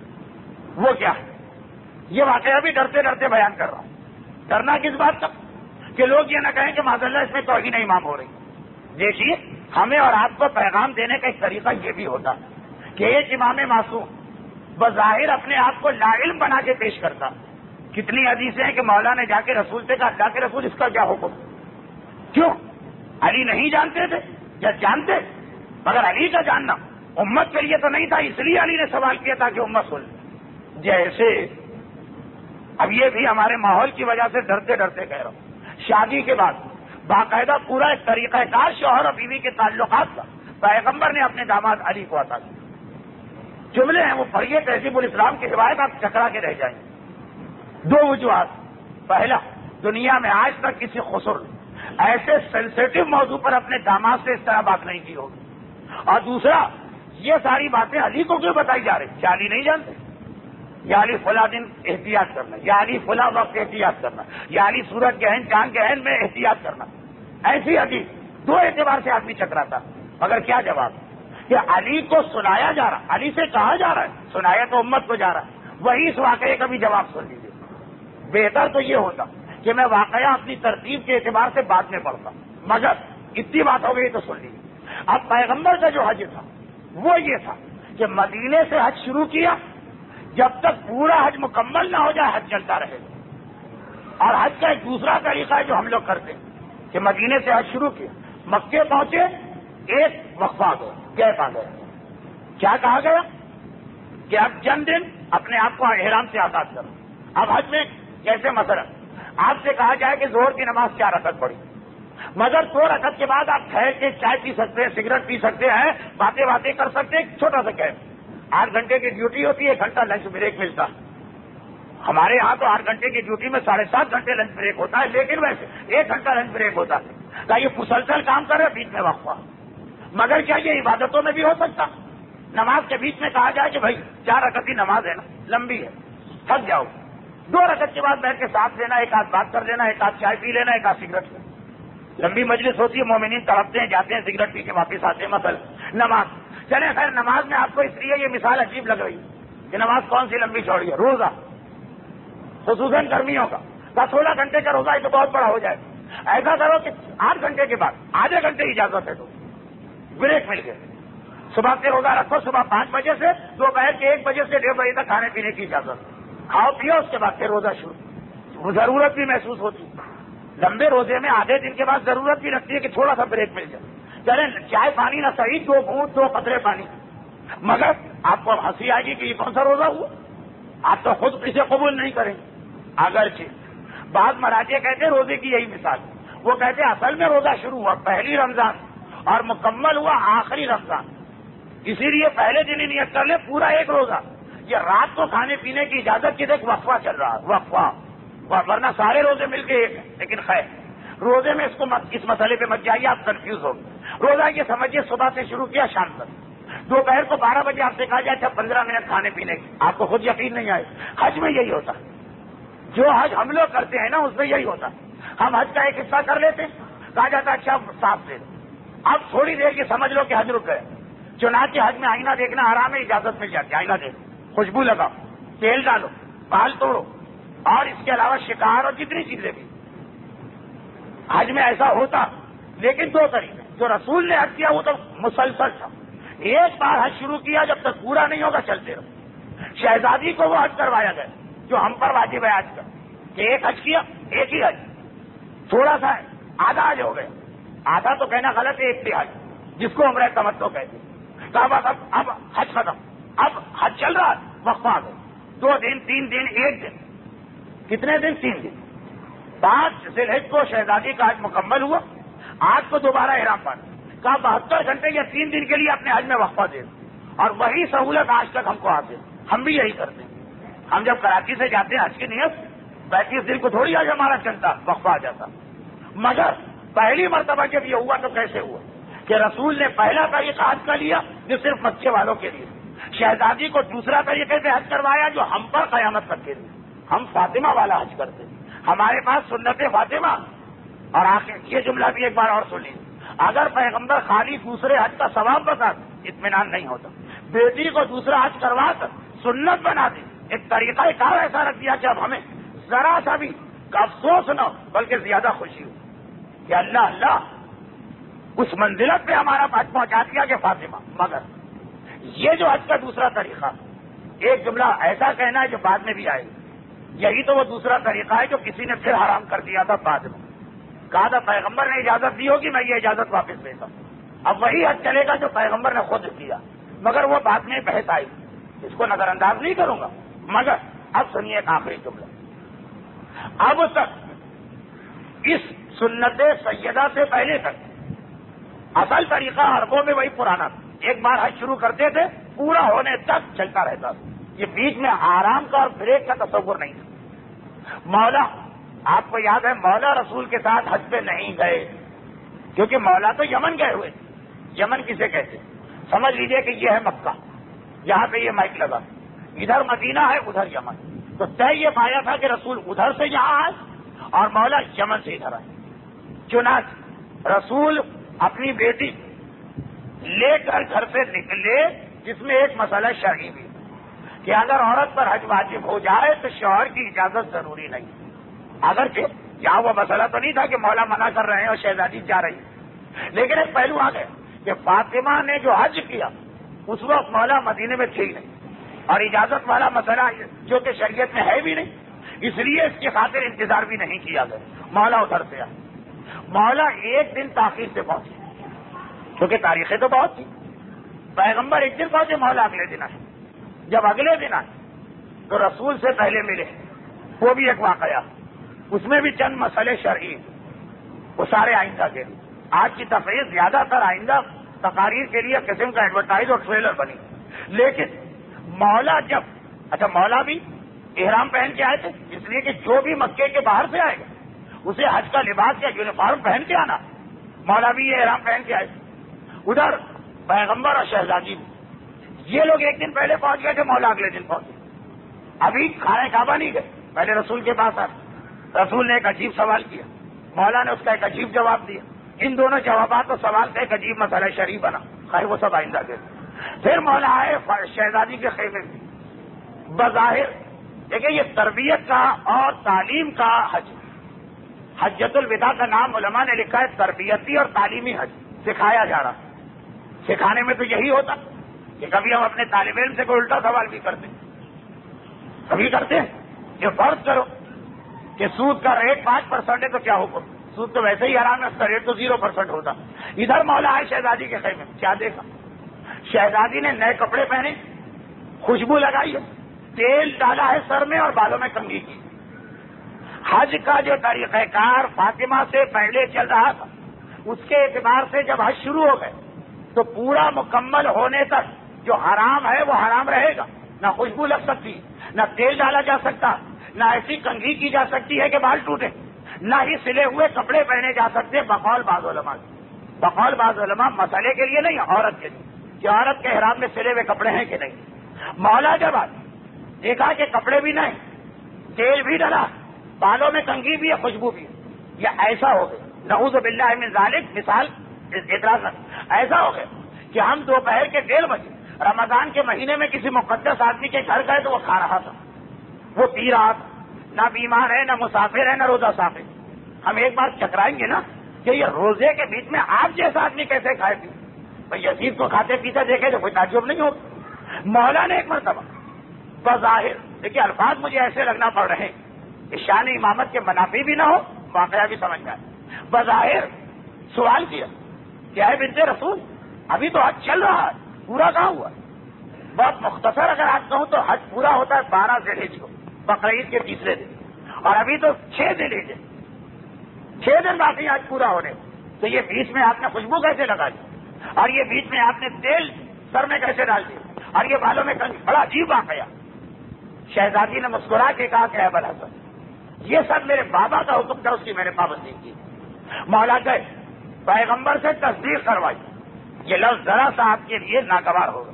Speaker 1: وہ کیا ہے؟ یہ واقعہ بھی ڈرتے ڈرتے بیان کر رہا ہوں. ڈرنا کس بات کا کہ لوگ یہ نہ کہیں کہ معاذ اللہ اس میں توہین امام ہو رہی. دیکھیے ہمیں اور آپ کو پیغام دینے کا ایک طریقہ یہ بھی ہوتا کہ ایک امام معصوم بظاہر اپنے آپ کو لا علم بنا کے پیش کرتا. کتنی حدیثیں ہیں کہ مولا نے جا کے رسول سے کہا اللہ کے رسول اس کا کیا حکم؟ کیوں؟ علی نہیں جانتے تھے یا جانتے، مگر علی کا جاننا امت کے لیے تو نہیں تھا، اس لیے علی نے سوال کیا تھا کہ امت سن. جیسے اب یہ بھی ہمارے ماحول کی وجہ سے ڈرتے ڈرتے کہہ رہا ہوں، شادی کے بعد باقاعدہ پورا ایک طریقہ کار شوہر اور بیوی کے تعلقات کا پیغمبر نے اپنے داماد علی کو عطا کیا. جملے ہیں وہ پڑھیے، تہذیب الاسلام کی روایت آپ چکرا کے رہ جائیں. دو وجوہات. پہلا، دنیا میں آج تک کسی خسر ایسے سینسیٹیو موضوع پر اپنے داماد سے اس طرح بات نہیں کی ہوگی. اور دوسرا، یہ ساری باتیں علی کو کیوں بتائی جا رہی؟ کیا علی نہیں جانتے؟ یا علی فلاں دن احتیاط کرنا، یا علی فلاں وقت احتیاط کرنا، یا علی سورج گہن چاند گہن میں احتیاط کرنا. ایسی حدیث دو اعتبار سے آدمی چکراتا. مگر کیا جواب کہ علی کو سنایا جا رہا، علی سے کہا جا رہا ہے، سنایا تو امت کو جا رہا ہے. وہی اس واقعے کا بھی جواب سن لیجیے. بہتر تو یہ ہوتا کہ میں واقعہ اپنی ترتیب کے اعتبار سے بعد میں پڑھتا، مگر اتنی بات ہو گئی تو سن لیجیے. اب پیغمبر کا جو حج تھا وہ یہ تھا کہ مدینے سے حج شروع کیا، جب تک پورا حج مکمل نہ ہو جائے حج چلتا رہے. اور حج کا ایک دوسرا طریقہ ہے جو ہم لوگ کرتے ہیں کہ مدینے سے حج شروع کیا، مکے پہنچے، ایک وقفہ آ گیا، گیپ آ گیا. کیا کہا گیا کہ اب چند دن اپنے آپ کو احرام سے آزاد کرو. اب حج میں جیسے مثلا آپ سے کہا جائے کہ ظہر کی نماز چار رکعت پڑھی، مگر دو رکعت کے بعد آپ ٹھہر کے چائے پی سکتے ہیں، سگریٹ پی سکتے ہیں، باتیں باتیں کر سکتے ہیں. چھوٹا سا کیف. آٹھ گھنٹے کی ڈیوٹی ہوتی ہے، ایک گھنٹہ لنچ بریک ملتا. ہمارے ہاں تو آٹھ گھنٹے کی ڈیوٹی میں ساڑھے سات گھنٹے لنچ بریک ہوتا ہے، لیکن ویسے ایک گھنٹہ لنچ بریک ہوتا ہے. کیا یہ مسلسل کام کر رہے بیچ میں وقفہ؟ مگر کیا یہ عبادتوں میں بھی ہو سکتا؟ نماز کے بیچ میں کہا جائے کہ بھائی چار رکعت کی نماز ہے نا، لمبی ہے، تھک جاؤ، دو رکعت کے بعد بیٹھ کے ساتھ لینا، ایک آدھ بات کر لینا، ایک آدھ چائے پی لینا، ایک آدھ سگریٹ لینا. لمبی مجلس ہوتی ہے، مومنین تڑپتے ہیں، جاتے ہیں، سگریٹ پی کے واپس آتے ہیں. مثلا نماز چلے، خیر نماز میں آپ کو اس لیے یہ مثال عجیب لگ رہی ہے کہ نماز کون سی لمبی چوڑی ہے. روزہ خصوصاً گرمیوں کا بس سولہ گھنٹے کا روزہ ہی تو بہت بڑا ہو جائے. ایسا کرو کہ آٹھ گھنٹے کے بعد آدھے گھنٹے اجازت ہے تو بریک مل گئے. صبح کے روزہ رکھو، صبح پانچ بجے سے دوپہر کے ایک بجے سے ڈیڑھ بجے تک کھانے پینے کی اجازت. کھاؤ پیو، اس کے بعد پھر روزہ شروع. ضرورت بھی محسوس ہوتی. لمبے روزے میں آدھے دن کے بعد ضرورت بھی لگتی ہے کہ تھوڑا سا بریک مل جائے. چلیں چائے پانی نہ صحیح، دو بوند دو قطرے پانی. مگر آپ کو ہنسی آئے گی کہ یہ کون سا روزہ ہوا؟ آپ تو خود اسے قبول نہیں کریں. اگرچہ بعض مراجع کہتے ہیں روزے کی یہی مثال. وہ کہتے ہیں اصل میں روزہ شروع ہوا پہلی رمضان اور مکمل ہوا آخری رمضان. اسی لیے پہلے دن ہی نیت کر لے پورا ایک روزہ. یہ رات کو کھانے پینے کی اجازت کی دیکھ وقفہ چل رہا ہے، وقفہ. ورنہ سارے روزے مل کے ایک ہیں. لیکن خیر روزے میں اس کو مت اس مسئلے پہ مت جائیے، آپ کنفیوز ہو گئے. روزہ یہ سمجھیے صبح سے شروع کیا شام تک. دوپہر کو بارہ بجے آپ سے کہا جائے اچھا پندرہ منٹ کھانے پینے کی، آپ کو خود یقین نہیں آئے. حج میں یہی ہوتا ہے. جو حج ہم لوگ کرتے ہیں نا اس میں یہی ہوتا ہے. ہم حج کا ایک حصہ کر لیتے ہیں، کہا جاتا ہے اچھا سانس لے لو. اب تھوڑی دیر کی سمجھ لو کہ حج رک گئے. چنانچہ حج میں آئینہ دیکھنا آرام ہے، اجازت مل جاتی ہے. آئینہ دیکھو، خوشبو لگاؤ، تیل ڈالو، بال توڑو، اور اس کے علاوہ شکار اور جتنی چیزیں بھی. حج میں ایسا ہوتا، لیکن دو طریقے. جو رسول نے حج کیا وہ تو مسلسل تھا. ایک بار حج شروع کیا جب تک پورا نہیں ہوگا چلتے رہو. شہزادی کو وہ حج کروایا گیا جو ہم پر واجب ہے آج کا، کہ ایک حج کیا، ایک ہی حج، تھوڑا سا ہے، آدھا حج ہو گیا. آدھا تو کہنا غلط ہے، ایک تہائی، جس کو عمرہ تمتع کہتے ہیں. کہا بس اب اب حج ختم، اب حج چل رہا ہے، وقفہ آ گیا. دو دن، تین دن، ایک دن، کتنے دن؟ تین دن. پانچ ذی الحجہ کو شہزادی کا حج مکمل ہوا. آج کو دوبارہ احرام باندھا. کہا بہتر گھنٹے یا تین دن کے لیے اپنے حج میں وقفہ دے. اور وہی سہولت آج تک ہم کو حاصل. ہم بھی یہی کرتے ہیں. ہم جب کراچی سے جاتے ہیں حج کی نیت، پینتیس دن کو تھوڑی آج ہمارا چلتا وقفہ آ جاتا. مگر پہلی مرتبہ جب یہ ہوا تو کیسے ہوا کہ رسول نے پہلا طریقہ حج کا لیا جو صرف مکے والوں کے لیے، شہزادی کو دوسرا طریقے سے حج کروایا جو ہم پر قیامت تک کے لیے. ہم فاطمہ والا حج کرتے ہیں. ہمارے پاس سنت فاطمہ. اور آخر یہ جملہ بھی ایک بار اور سن لیجیے، اگر پیغمبر خالی دوسرے حج کا ثواب بتا اطمینان نہیں ہوتا. بیٹی کو دوسرا حج کروا کر سنت بنا دی، ایک طریقہ کار ایسا رکھ دیا کہ اب ہمیں ذرا سا بھی افسوس نہ ہو بلکہ زیادہ خوشی ہو کہ اللہ اللہ اس منزلت پہ ہمارا حج پہنچا دیا کہ فاطمہ. مگر یہ جو حج کا دوسرا طریقہ، ایک جملہ ایسا کہنا ہے جو بعد میں بھی آئے گا، یہی تو وہ دوسرا طریقہ ہے جو کسی نے پھر حرام کر دیا تھا بعد میں. کہا تھا پیغمبر نے اجازت دی ہوگی، میں یہ اجازت واپس لیتا ہوں. اب وہی حج چلے گا جو پیغمبر نے خود کیا، مگر وہ بعد میں بحث آئی، اس کو نظر انداز نہیں کروں گا. مگر اب سنیے ایک آخری جملہ. اب تک اس سنت سیدہ سے پہلے تک اصل طریقہ عربوں میں وہی پرانا تھا. ایک بار حج شروع کرتے تھے پورا ہونے تک چلتا رہتا تھا. یہ بیچ میں آرام کا اور بریک کا تصور نہیں تھا. مولا، آپ کو یاد ہے مولا رسول کے ساتھ حج پہ نہیں گئے کیونکہ مولا تو یمن گئے ہوئے. یمن کسے کہتے؟ سمجھ لیجئے کہ یہ ہے مکہ، یہاں پہ یہ مائک لگا، ادھر مدینہ ہے ادھر یمن، تو طے یہ پایا تھا کہ رسول ادھر سے یہاں آئے اور مولا یمن سے ادھر آئے۔ چنانچہ رسول اپنی بیٹی لے کر گھر سے نکلے، جس میں ایک مسئلہ شرعی بھی کہ اگر عورت پر حج واجب ہو جائے تو شوہر کی اجازت ضروری نہیں، اگرچہ یہاں وہ مسئلہ تو نہیں تھا کہ مولا منع کر رہے ہیں اور شہزادی جا رہی ہے، لیکن ایک پہلو آ گیا کہ فاطمہ نے جو حج کیا اس وقت مولا مدینے میں تھی نہیں، اور اجازت والا مسئلہ جو کہ شریعت میں ہے بھی نہیں، اس لیے اس کی خاطر انتظار بھی نہیں کیا گیا، مولا ادھر سے آئے۔ مولا ایک دن تاخیر سے پہنچے کیونکہ تاریخیں تو بہت تھی، پیغمبر ایک دن پہنچے، مولا اگلے دن آئے۔ جب اگلے دن آئے تو رسول سے پہلے ملے، وہ بھی ایک واقعہ، اس میں بھی چند مسئلے شرعی، وہ سارے آئندہ کے لیے۔ آج کی تفریح زیادہ تر آئندہ تقاریر کے لیے قسم کا ایڈورٹائز اور ٹریلر بنی، لیکن مولا جب اچھا مولا بھی احرام پہن کے آئے تھے، اس لیے کہ جو بھی مکے کے باہر سے آئے گا اسے حج کا لباس یا یونیفارم پہن کے آنا، مولا بھی یہ احرام پہن کے آئے تھے۔ ادھر پیغمبر اور شہزادی بھی، یہ لوگ ایک دن پہلے پہنچ گئے تھے، مولا اگلے دن پہنچے، ابھی خانہ کعبہ نہیں گئے، پہلے رسول کے پاس آئے، رسول نے ایک عجیب سوال کیا، مولا نے اس کا ایک عجیب جواب دیا، ان دونوں جوابات اور سوال سے ایک عجیب مسئلہ شرعی بنا، خیر وہ سب آئندہ کے۔ پھر مولا آئے شہزادی کے خیمے میں، بظاہر دیکھیں یہ تربیت کا اور تعلیم کا حج، حجۃ الوداع کا نام علماء نے لکھا ہے تربیتی اور تعلیمی حج، سکھایا جا رہا۔ سکھانے میں تو یہی ہوتا کہ کبھی ہم اپنے طالب علم سے کوئی الٹا سوال بھی کرتے ہیں، کبھی کرتے ہیں کہ فرض کرو کہ سود کا ریٹ پانچ پرسینٹ ہے تو کیا حکم، سود تو ویسے ہی حرام ہے، اس کا ریٹ تو زیرو پرسینٹ ہوتا۔ ادھر مولا آئے شہزادی کے خیمے میں، کیا دیکھا، شہزادی نے نئے کپڑے پہنے، خوشبو لگائی ہے، تیل ڈالا ہے سر میں اور بالوں میں کنگھی کی۔ حج کا جو طریقہ کار فاطمہ سے پہلے چل رہا تھا، اس کے اعتبار سے جب حج شروع ہو گئے تو پورا مکمل ہونے تک جو حرام ہے وہ حرام رہے گا، نہ خوشبو لگ سکتی، نہ تیل ڈالا جا سکتا، نہ ایسی کنگھی کی جا سکتی ہے کہ بال ٹوٹے، نہ ہی سلے ہوئے کپڑے پہنے جا سکتے، بقول بعض علماء بقول بعض علماء مسئلے کے لیے نہیں، عورت کے لیے کہ عورت کے احرام میں سلے ہوئے کپڑے ہیں کہ نہیں۔ مولا جب آئے دیکھا کہ کپڑے بھی نہیں، تیل بھی ڈلا، بالوں میں کنگھی بھی ہے، خوشبو بھی ہے، یہ ایسا ہو گیا، نعوذ باللہ من ذالک، مثال اعتراض نہ، ایسا ہو گیا کہ ہم دوپہر کے ڈیڑھ بجے رمضان کے مہینے میں کسی مقدس آدمی کے گھر گئے تو وہ کھا رہا تھا، وہ پی رہا تھا، نہ بیمار ہے نہ مسافر ہے نہ روزہ صاف ہے۔ ہم ایک بار چکرائیں گے نا کہ یہ روزے کے بیچ میں آپ جیسا آدمی کیسے کھائے پی، بھائی یزید کو کھاتے پیتے دیکھے تو کوئی تعجب نہیں ہوگا۔ مولا نے ایک مرتبہ بظاہر، دیکھیے الفاظ مجھے ایسے لگنا پڑ رہے ہیں کہ شان امامت کے منافی بھی نہ ہو، واقعہ بھی سمجھ میں آئے، بظاہر سوال کیا کیا ہے بنت رسول، ابھی تو حج چل رہا ہے، پورا کہاں ہوا؟ بہت مختصر اگر آپ کہوں تو حج پورا ہوتا ہے بارہ ذی الحجہ کو، بقرعید کے تیسرے دن، اور ابھی تو چھ ذی الحجہ، چھ دن باقی آج پورا ہونے، تو یہ بیچ میں آپ نے خوشبو کیسے لگا دی، اور یہ بیچ میں آپ نے تیل سر میں کیسے ڈال دیا، اور یہ بالوں میں کنگھی، بڑا عجیب واقعہ۔ شہزادی نے مسکرا کے کہا کہ ابو الحسن، یہ سب میرے بابا کا حکم تھا، اس کی میں نے پابندی کی۔ مولا گئے پیغمبر سے تصدیق کروائی، یہ لفظ ذرا سا آپ کے لیے ناگوار ہوگا،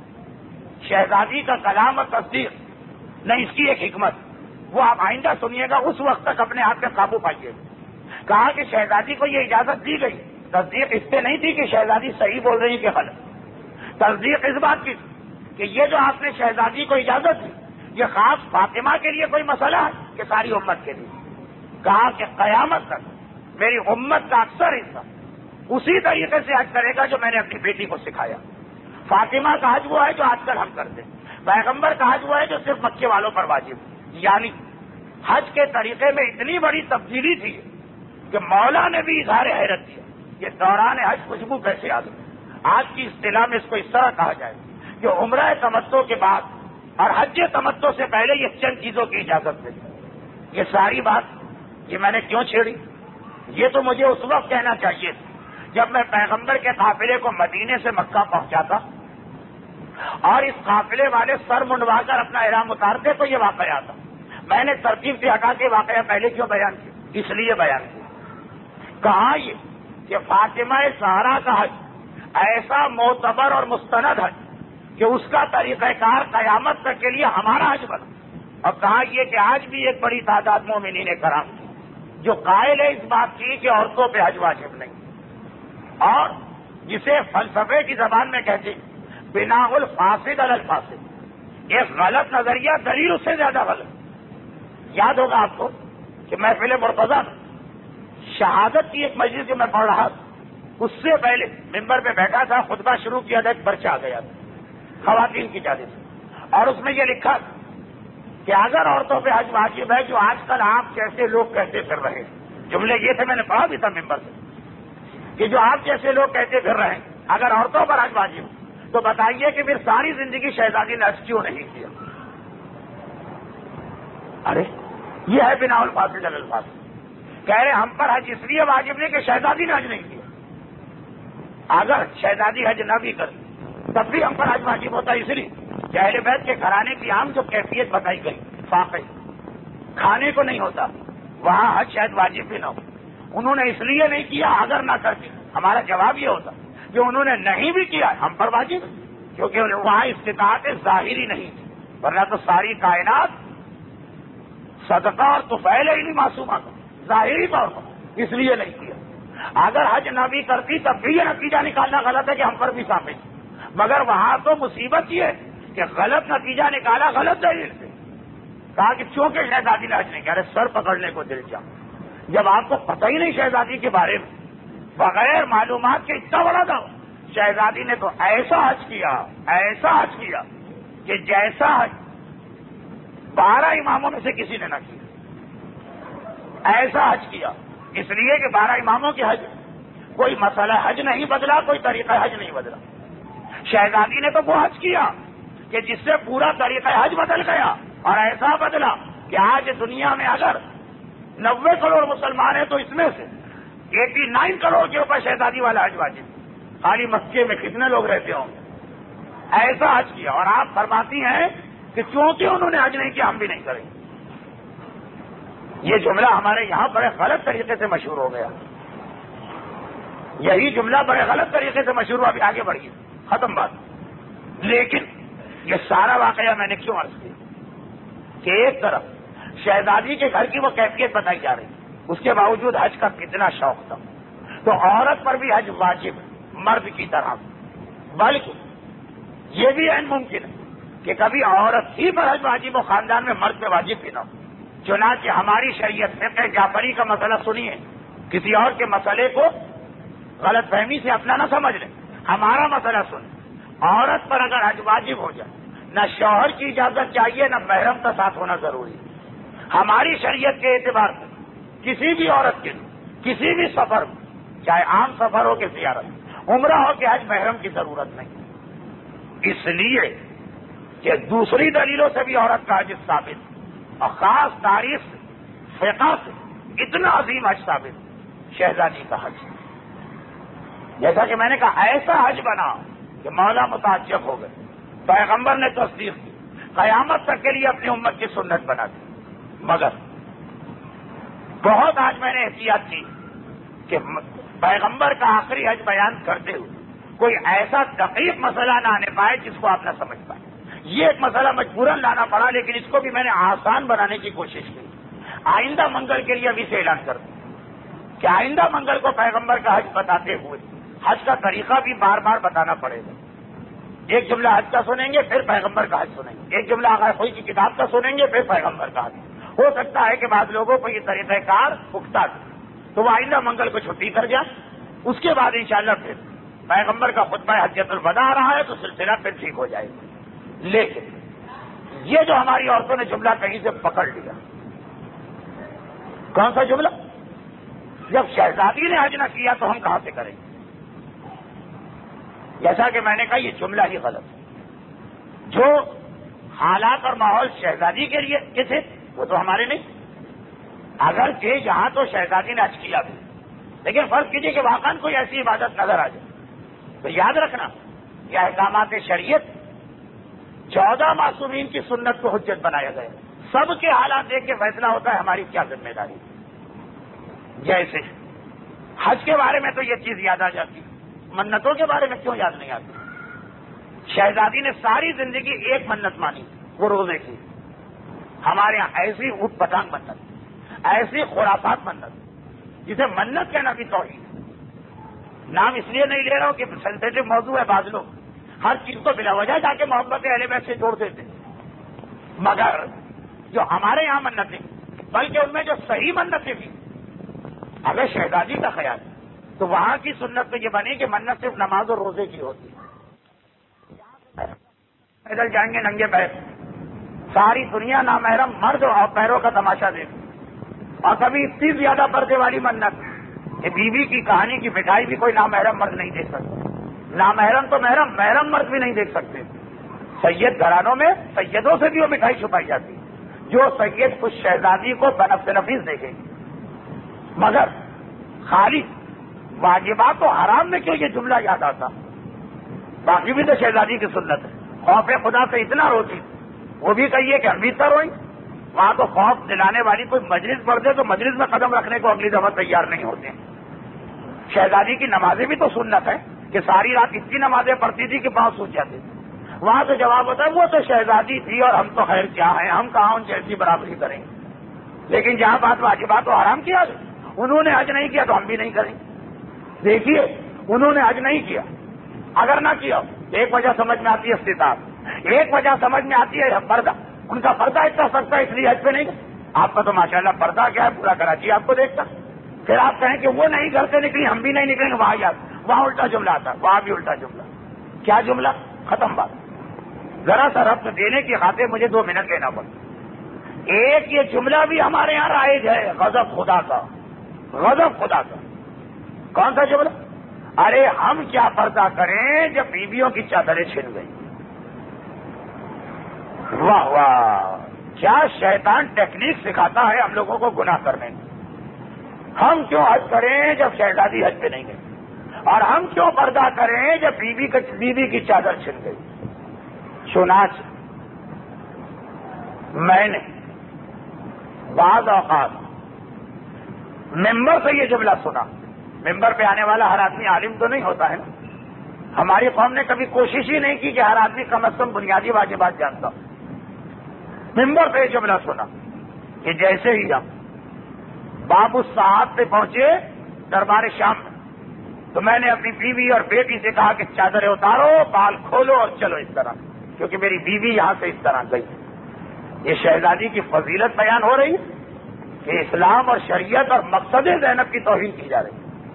Speaker 1: شہزادی کا کلام اور تصدیق نہیں، اس کی ایک حکمت وہ آپ آئندہ سنیے گا، اس وقت تک اپنے آپ پہ قابو پائیے گا۔ کہا کہ شہزادی کو یہ اجازت دی گئی، تصدیق اس پہ نہیں تھی کہ شہزادی صحیح بول رہی کہ غلط، تصدیق اس بات کی کہ یہ جو آپ نے شہزادی کو اجازت دی یہ خاص فاطمہ کے لیے کوئی مسئلہ ہے کہ ساری امت کے لیے؟ کہا کہ قیامت تک میری امت کا اکثر حصہ اسی طریقے سے حج کرے گا جو میں نے اپنی بیٹی کو سکھایا۔ فاطمہ کا حج وہ ہے جو آج کل ہم کرتے ہیں، پیغمبر کا حج وہ ہے جو صرف مکے والوں پر واجب، یعنی حج کے طریقے میں اتنی بڑی تبدیلی تھی کہ مولا نے بھی اظہار حیرت کیا کہ دوران حج خوشبو کیسے آ گئی۔ آج کی اصطلاح میں اس کو اس طرح کہا جائے کہ عمرہ تمتع کے بعد اور حج تمتع سے پہلے یہ چند چیزوں کی اجازت ملی۔ یہ ساری بات یہ میں نے کیوں چھیڑی؟ یہ تو مجھے اس وقت کہنا چاہیے تھا جب میں پیغمبر کے قافلے کو مدینے سے مکہ پہنچاتا اور اس قافلے والے سر منڈوا کر اپنا احرام اتارتے تو یہ واقعہ آتا۔ میں نے ترتیب سے ہٹا کے واقعہ پہلے کیوں بیان کیا؟ اس لیے بیان کیا، کہا یہ کہ فاطمہ زہرا کا حج ایسا معتبر اور مستند حج کہ اس کا طریقہ کار قیامت تک کے لیے ہمارا حج بنا. اور کہا یہ کہ آج بھی ایک بڑی تعداد مومنین کرام کی جو قائل ہے اس بات کی کہ عورتوں پہ حج واجب نہیں, اور جسے فلسفے کی زبان میں کہتے ہیں بنا الفاسد علی الفاسد, ایک غلط نظریہ دلیل اس سے زیادہ غلط. یاد ہوگا آپ کو کہ محفل مرتضیٰ شہادت کی ایک مجلس جو میں پڑھ رہا تھا, اس سے پہلے ممبر پہ بیٹھا تھا, خطبہ شروع کیا تھا, ایک پرچہ آ گیا تھا خواتین کی جانب سے, اور اس میں یہ لکھا کہ اگر عورتوں پہ حج واجب ہے جو آج کل آپ جیسے لوگ کہتے پھر رہے ہیں, جملے یہ تھے, میں نے پڑھا بھی تھا ممبر سے, کہ جو آپ جیسے لوگ کہتے پھر رہے ہیں اگر عورتوں پر حج واجب تو بتائیے کہ پھر ساری زندگی شہزادی نے حج کیوں نہیں کیا. ارے یہ ہے بنا الفاسد علی الفاسد. کہہ رہے ہم پر حج اس لیے واجب نہیں کہ شہزادی نے حج نہیں کیا. اگر شہزادی حج نہ بھی کرتی تب بھی ہم پر حج واجب ہوتا, اس لیے کہ اہل بیت کے گھرانے کی عام جو کیفیت بتائی گئی فاقی کھانے کو نہیں ہوتا, وہاں حج شاید واجب بھی نہ ہو. انہوں نے اس لیے نہیں کیا, اگر نہ کرتی ہمارا جواب یہ ہوتا کہ انہوں نے نہیں بھی کیا ہم پر واجب, کیونکہ وہاں استطاعت ظاہری نہیں تھی, ورنہ تو ساری کائنات صدقہ اور طفیل ہی نہیں معصومہ کا ظاہری طور پر, اس لیے نہیں کیا. اگر حج نہ بھی کرتی تب بھی یہ نتیجہ نکالنا غلط ہے کہ ہم پر بھی شامل, مگر وہاں تو مصیبت یہ ہے کہ غلط نتیجہ نکالا غلط دلیل سے. کہا کہ چونکہ شہزادی نے حج نہیں کیا, سر پکڑنے کو دل چاہ, جب آپ کو پتہ ہی نہیں شہزادی کے بارے میں, بغیر معلومات کے اتنا بڑا تھا. شہزادی نے تو ایسا حج کیا ایسا حج کیا کہ جیسا حج بارہ اماموں میں سے کسی نے نہ کیا. ایسا حج کیا, اس لیے کہ بارہ اماموں کے حج, کوئی مسئلہ حج نہیں بدلا, کوئی طریقہ حج نہیں بدلا. شہزادی نے تو وہ حج کیا کہ جس سے پورا طریقہ حج بدل گیا, اور ایسا بدلا کہ آج دنیا میں اگر نوے کروڑ مسلمان ہیں تو اس میں سے ایٹی نائن کروڑ کے اوپر شہزادی والا حج واجب. خالی مکے میں کتنے لوگ رہتے ہوں گے. ایسا حج کیا, اور آپ فرماتی ہیں کہ چونکہ انہوں نے حج نہیں کیا ہم بھی نہیں کریں. یہ جملہ ہمارے یہاں بڑے غلط طریقے سے مشہور ہو گیا. یہی جملہ بڑے غلط طریقے سے مشہور ہوا, ابھی آگے بڑھیے, ختم بات. لیکن یہ سارا واقعہ میں نے کیوں عرض کیا کہ ایک طرف شہزادی کے گھر کی وہ کیفیت بتائی جا رہی, اس کے باوجود حج کا کتنا شوق تھا. تو عورت پر بھی حج واجب مرد کی طرح, بلکہ یہ بھی عین ممکن ہے کہ کبھی عورت ہی پر حج واجب ہو, خاندان میں مرد پہ واجب بھی نہ ہو. چنانچہ ہماری شریعت فقہ جعفری کا مسئلہ سنیے, کسی اور کے مسئلے کو غلط فہمی سے اپنا نہ سمجھ لیں. ہمارا مسئلہ سن, عورت پر اگر حج واجب ہو جائے, نہ شوہر کی اجازت چاہیے نہ محرم کا ساتھ ہونا ضروری ہے. ہماری شریعت کے اعتبار سے کسی بھی عورت کے کسی بھی سفر میں, چاہے عام سفر ہو کہ زیارت, عمرہ ہو کہ حج, محرم کی ضرورت نہیں. اس لیے کہ دوسری دلیلوں سے بھی عورت کا حج ثابت, اور خاص تاریخ سے, فقہ سے اتنا عظیم حج ثابت شہزادی کا حج. جیسا کہ میں نے کہا ایسا حج بنا کہ مولا متعجب ہو گئے. پیغمبر نے تصدیق کی, قیامت تک کے لیے اپنی امت کی سنت بنا دی. مگر بہت آج میں نے احتیاط کی کہ پیغمبر کا آخری حج بیان کرتے ہوئے کوئی ایسا دقیق مسئلہ نہ آنے پائے جس کو آپ نہ سمجھ پائے. یہ ایک مسئلہ مجبوراً لانا پڑا, لیکن اس کو بھی میں نے آسان بنانے کی کوشش کی. آئندہ منگل کے لیے ابھی سے اعلان کر دوں کہ آئندہ منگل کو پیغمبر کا حج بتاتے ہوئے حج کا طریقہ بھی بار بار بتانا پڑے گا. ایک جملہ حج کا سنیں گے, پھر پیغمبر کا حج سنیں گے. ایک جملہ آغا خوئی کی کتاب کا سنیں گے, پھر پیغمبر کا حج. ہو سکتا ہے کہ بعض لوگوں کو یہ طریقہ کار پختہ تو وہ آئندہ منگل کو چھٹی کر جائے. اس کے بعد انشاءاللہ پھر پیغمبر کا خطبہ حجۃ الوداع آ رہا ہے تو سلسلہ پھر ٹھیک ہو جائے گا. لیکن یہ جو ہماری عورتوں نے جملہ کہیں سے پکڑ لیا, کون سا جملہ؟ جب شہزادی نے حج نہ کیا تو ہم کہاں سے کریں گے؟ جیسا کہ میں نے کہا یہ جملہ ہی غلط ہے. جو حالات اور ماحول شہزادی کے لیے کے تھے وہ تو ہمارے نہیں. اگر کہ یہاں تو شہزادی نے حج کیا بھی, لیکن فرض کیجیے کہ واقعاً کوئی ایسی عبادت نظر آ جائے تو یاد رکھنا یہ احکامات شریعت چودہ معصومین کی سنت کو حجت بنایا گیا. سب کے حالات دیکھ کے فیصلہ ہوتا ہے ہماری کیا ذمہ داری. جیسے حج کے بارے میں تو یہ چیز یاد آ جاتی منتوں کے بارے میں کیوں یاد نہیں آتی؟ شہزادی نے ساری زندگی ایک منت مانی، وہ روزے کی. ہمارے یہاں ایسی اٹھ پٹانگ منت، ایسی خرافات منت جسے منت کہنا بھی توہین ہے. نام اس لیے نہیں لے رہا ہوں کہ سینسیٹیو موضوع ہے، بعض لوگ ہر چیز کو بلا وجہ جا کے محبت اہل بیت سے جوڑ دیتے، مگر جو ہمارے یہاں منتیں بلکہ ان میں جو صحیح منتیں بھی، اگر شہزادی کا خیال تو وہاں کی سنت میں یہ بنی کہ منت صرف نماز اور روزے کی ہوتی ہے. پیدل جائیں گے ننگے پیر، ساری دنیا نامحرم مرد اور پیروں کا تماشا دیکھ، اور کبھی اتنی زیادہ پردے والی منت کہ بیوی کی کہانی کی مٹھائی بھی کوئی نامحرم مرد نہیں دیکھ سکتا. نامحرم تو محرم محرم مرد بھی نہیں دیکھ سکتے. سید گھرانوں میں سیدوں سے بھی وہ مٹھائی چھپائی جاتی، جو سید اس شہزادی کو بنفس نفیس دیکھے گی. مگر خالی واجبات و حرام میں کیوں یہ جملہ یاد آتا؟ باقی بھی تو شہزادی کی سنت ہے. خوف خدا سے اتنا روتی، وہ بھی کہیے کہ ہم بھی اتنا روئیں. وہاں تو خوف دلانے والی کوئی مجلس پڑھ دے تو مجلس میں قدم رکھنے کو اگلی دفعہ تیار نہیں ہوتے. شہزادی کی نمازیں بھی تو سنت ہے کہ ساری رات اتنی نمازیں پڑھتی تھی کہ پاؤں سوج جاتے تھے. وہاں تو جواب ہوتا ہے وہ تو شہزادی تھی اور ہم تو خیر کیا ہیں، ہم کہاں ان جیسی برابری کریں. لیکن جہاں بات واجبات و حرام کیا، انہوں نے حج نہیں کیا تو ہم بھی نہیں کریں. دیکھیے انہوں نے حج نہیں کیا، اگر نہ کیا ایک وجہ سمجھ میں آتی ہے استطاعت، ایک وجہ سمجھ میں آتی ہے پردہ. ان کا پردہ اتنا سکتا ہے اس لیے حج پہ نہیں گئے. آپ کا تو ماشاءاللہ پردہ کیا ہے، پورا کراچی آپ کو دیکھتا. پھر آپ کہیں کہ وہ نہیں گھر سے نکلی ہم بھی نہیں نکلیں گے، وہاں یاد وہاں الٹا جملہ آتا، وہاں بھی الٹا جملہ. کیا جملہ؟ ختم بات. ذرا سا ربط دینے کی خاطر مجھے دو منٹ لینا پڑتا. ایک یہ جملہ بھی ہمارے یہاں رائج ہے، غضب خدا کا، غضب خدا کا. کون سا جملہ؟ ارے ہم کیا پردہ کریں جب بیویوں کی چادریں چھن گئی. واہ واہ، کیا شیطان ٹیکنیک سکھاتا ہے ہم لوگوں کو گناہ کرنے کی. ہم کیوں حج کریں جب شہزادی حج پہ نہیں گئی، اور ہم کیوں پردہ کریں جب بیوی بیوی کی چادر چھن گئی. چنانچہ میں نے بعض اوقات ممبر سے یہ جملہ سنا. ممبر پہ آنے والا ہر آدمی عالم تو نہیں ہوتا ہے نا. ہماری قوم نے کبھی کوشش ہی نہیں کی کہ ہر آدمی کم از کم بنیادی واجبات جانتا. ممبر پہ یہ جملہ سنا کہ جیسے ہی ہم باب الصحاب پہ پہنچے دربار شام میں، تو میں نے اپنی بیوی اور بیٹی سے کہا کہ چادریں اتارو، بال کھولو اور چلو اس طرح، کیونکہ میری بیوی یہاں سے اس طرح گئی. یہ شہزادی کی فضیلت بیان ہو رہی ہے کہ اسلام اور شریعت اور مقصد زینب کی توہین کی جا رہی ہے.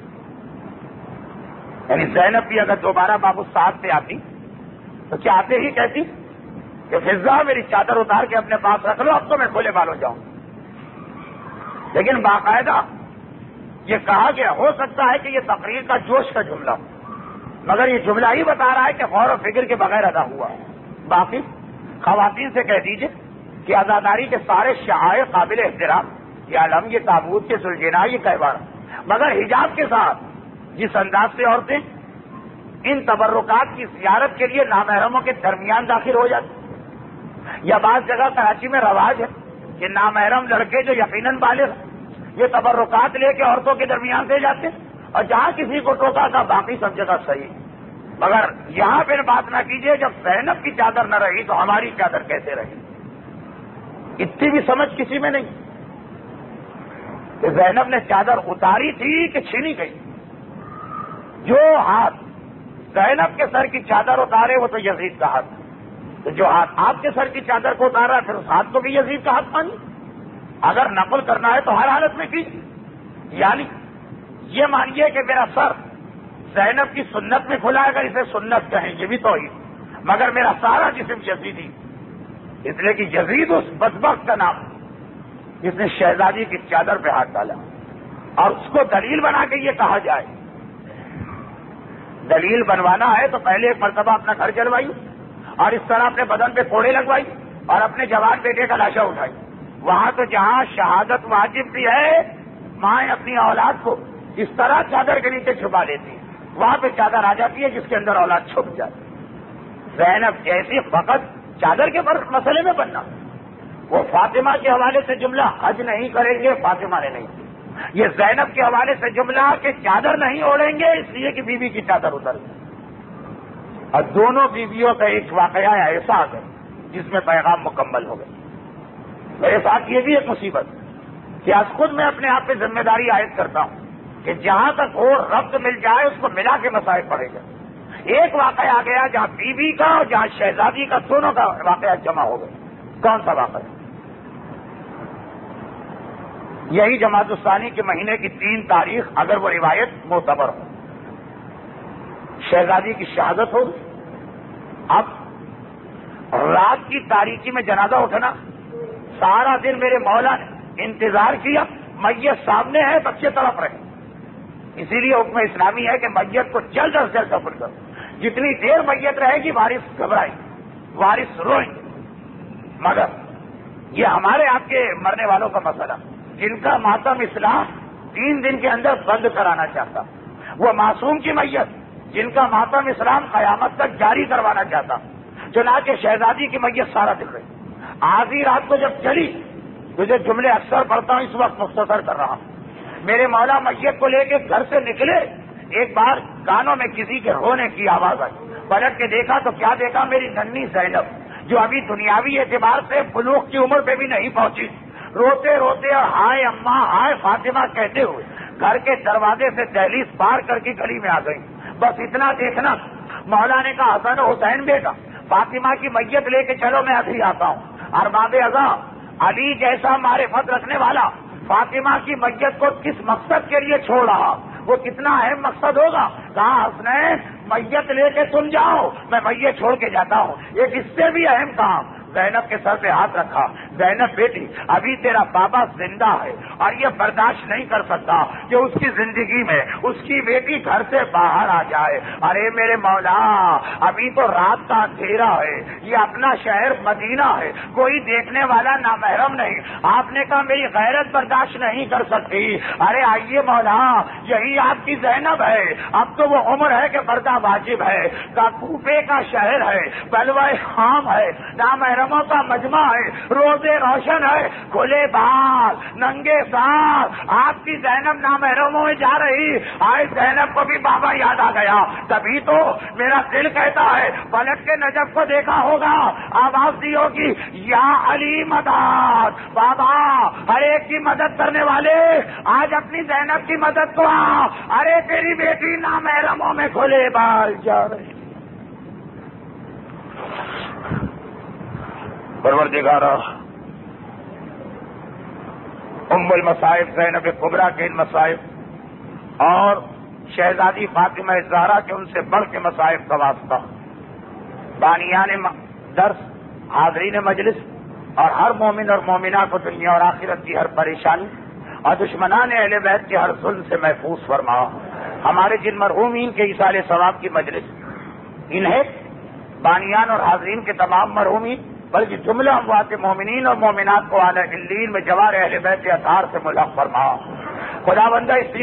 Speaker 1: یعنی زینب بھی اگر دوبارہ باب الصحاب پہ آتی تو کیا آتے ہی کہتی کہ فضا میری چادر اتار کے اپنے پاس رکھ لو، اب تو میں کھلے بال ہو جاؤں. لیکن باقاعدہ یہ کہا گیا، ہو سکتا ہے کہ یہ تقریر کا جوش کا جملہ ہو، مگر یہ جملہ ہی بتا رہا ہے کہ غور و فکر کے بغیر ادا ہوا. باقی خواتین سے کہہ دیجئے کہ عزاداری کے سارے شعائر قابل احترام، یہ علم، یہ تابوت کے سلجھنا، یہ کہوار، مگر حجاب کے ساتھ جس انداز سے عورتیں ان تبرکات کی زیارت کے لیے نامحرموں کے درمیان داخل ہو جاتی، یا بعض جگہ کراچی میں رواج ہے کہ نامحرم لڑکے جو یقیناً بالغ یہ تبرکات لے کے عورتوں کے درمیان سے جاتے، اور جہاں کسی کو ٹوکا تھا باقی سب جگہ صحیح. مگر یہاں پھر بات نہ کیجیے جب زینب کی چادر نہ رہی تو ہماری چادر کیسے رہی. اتنی بھی سمجھ کسی میں نہیں کہ زینب نے چادر اتاری تھی کہ چھینی گئی. جو ہاتھ زینب کے سر کی چادر اتارے وہ تو یزید کا ہاتھ، تو جو ہاتھ آپ کے سر کی چادر کو اتارا پھر اس ہاتھ کو بھی یزید کا ہاتھ مانی. اگر نقل کرنا ہے تو ہر حالت میں کیجیے. یعنی یہ مانیے کہ میرا سر زینب کی سنت میں کھلا، اگر اسے سنت کہیں یہ بھی توحید، مگر میرا سارا جسم یزیدی، اس لیے کہ یزید اس بدبخت کا نام جس نے شہزادی کی چادر پہ ہاتھ ڈالا. اور اس کو دلیل بنا کے یہ کہا جائے، دلیل بنوانا ہے تو پہلے ایک مرتبہ اپنا گھر جلوائی اور اس طرح اپنے بدن پہ کوڑے لگوائی اور اپنے جوان بیٹے کا لاشا اٹھائی. وہاں تو جہاں شہادت واجب بھی ہے، مائیں اپنی اولاد کو اس طرح چادر کے نیچے چھپا لیتی ہیں، وہاں پہ چادر آ جاتی ہے جس کے اندر اولاد چھپ جاتی. زینب جیسی فقط چادر کے مسئلے میں بننا، وہ فاطمہ کے حوالے سے جملہ حج نہیں کریں گے، فاطمہ نے نہیں کی. یہ زینب کے حوالے سے جملہ کہ چادر نہیں اوڑھیں گے اس لیے کہ بیوی کی چادر اتر گئی، اور دونوں بیویوں کا ایک واقعہ ایسا آ گیا جس میں پیغام مکمل ہو گئے۔ میرے ساتھ یہ بھی ایک مصیبت کہ آج خود میں اپنے آپ پہ ذمہ داری عائد کرتا ہوں کہ جہاں تک ہو ربط مل جائے اس کو ملا کے مسائل پڑے گا۔ ایک واقعہ آ گیا جہاں بیوی کا اور جہاں شہزادی کا دونوں کا واقعہ جمع ہو گیا۔ کون سا واقعہ؟ یہی جماعت الثانی کے مہینے کی تین تاریخ، اگر وہ روایت معتبر ہو، شہزادی کی شہادت ہو۔ اب رات کی تاریکی میں جنازہ اٹھنا، سارا دن میرے مولا نے انتظار کیا، میت سامنے ہے، بچے طرف رہے، اسی لیے حکم اسلامی ہے کہ میت کو جلد از جلد دفن کرو۔ جتنی دیر میت رہے گی وارث گھبرائیں، وارث روئیں، مگر یہ ہمارے آپ کے مرنے والوں کا مسئلہ، جن کا ماتم اسلام تین دن کے اندر بند کرانا چاہتا، وہ معصوم کی میت جن کا ماتم اسلام قیامت تک جاری کروانا چاہتا، چنانچہ شہزادی کی میت سارا دکھ رہی۔ آدھی رات کو جب چلی، مجھے جملے اکثر پڑھتا ہوں، اس وقت مختصر کر رہا ہوں، میرے مولا میت کو لے کے گھر سے نکلے، ایک بار کانوں میں کسی کے رونے کی آواز آئی، پلٹ کے دیکھا تو کیا دیکھا، میری ننھی زینب جو ابھی دنیاوی اعتبار سے بلوغ کی عمر پہ بھی نہیں پہنچی، روتے روتے اور ہائے اماں ہائے فاطمہ کہتے ہوئے گھر کے دروازے سے دہلیز پار کر کے گلی میں آ گئی۔ بس اتنا دیکھنا، مولا نے کہا حسن حسین بیٹا فاطمہ کی میت لے کے چلو، میں ابھی آتا ہوں۔ ارباب اعظم علی جیسا معرفت رکھنے والا فاطمہ کی میت کو کس مقصد کے لیے چھوڑ رہا، وہ کتنا اہم مقصد ہوگا۔ کہا حسنین میت لے کے تم جاؤ، میں میت چھوڑ کے جاتا ہوں۔ ایک اس سے بھی اہم کام، زینب کے سر پہ ہاتھ رکھا، زینب بیٹی ابھی تیرا بابا زندہ ہے اور یہ برداشت نہیں کر سکتا کہ اس کی زندگی میں اس کی بیٹی گھر سے باہر آ جائے۔ ارے میرے مولا ابھی تو رات کا اندھیرا ہے، یہ اپنا شہر مدینہ ہے، کوئی دیکھنے والا نامحرم نہیں، آپ نے کہا میری غیرت برداشت نہیں کر سکتی۔ ارے آئیے مولا، یہی آپ کی زینب ہے، اب تو وہ عمر ہے کہ پردہ واجب ہے، کا کوفے کا شہر ہے، بلوائے خام ہے، نامحرم کا مجمع ہے، روزے روشن ہے، کھلے بال ننگے ساتھ آپ کی زینب نامحرموں میں جا رہی۔ آئے زینب کو بھی بابا یاد آ گیا، تبھی تو میرا دل کہتا ہے پلٹ کے نجف کو دیکھا ہوگا، آواز دی ہوگی یا علی مدد، بابا ہر ایک کی مدد کرنے والے آج اپنی زینب کی مدد کو آ، ارے تیری بیٹی نامحرموں میں کھلے بال جا رہی۔ پروردگارا ام المصائب زینب کبریٰ کے ان مصائب اور شہزادی فاطمہ زہرا کے ان سے بڑھ کے مصائب کا واسطہ، بانیان درس، حاضرین مجلس اور ہر مومن اور مومنہ کو دنیا اور آخرت کی ہر پریشانی اور دشمنان اہل بیت کے ہر ظلم سے محفوظ فرما۔ ہمارے جن مرحومین کے ایصال ثواب کی مجلس، انہیں بانیان اور حاضرین کے تمام مرحومین بلکہ جملہ اموات مومنین اور مومنات کو اعلی علیین میں جوار اہل بیت اطہار سے ملحق فرما۔ خدا بندہ اس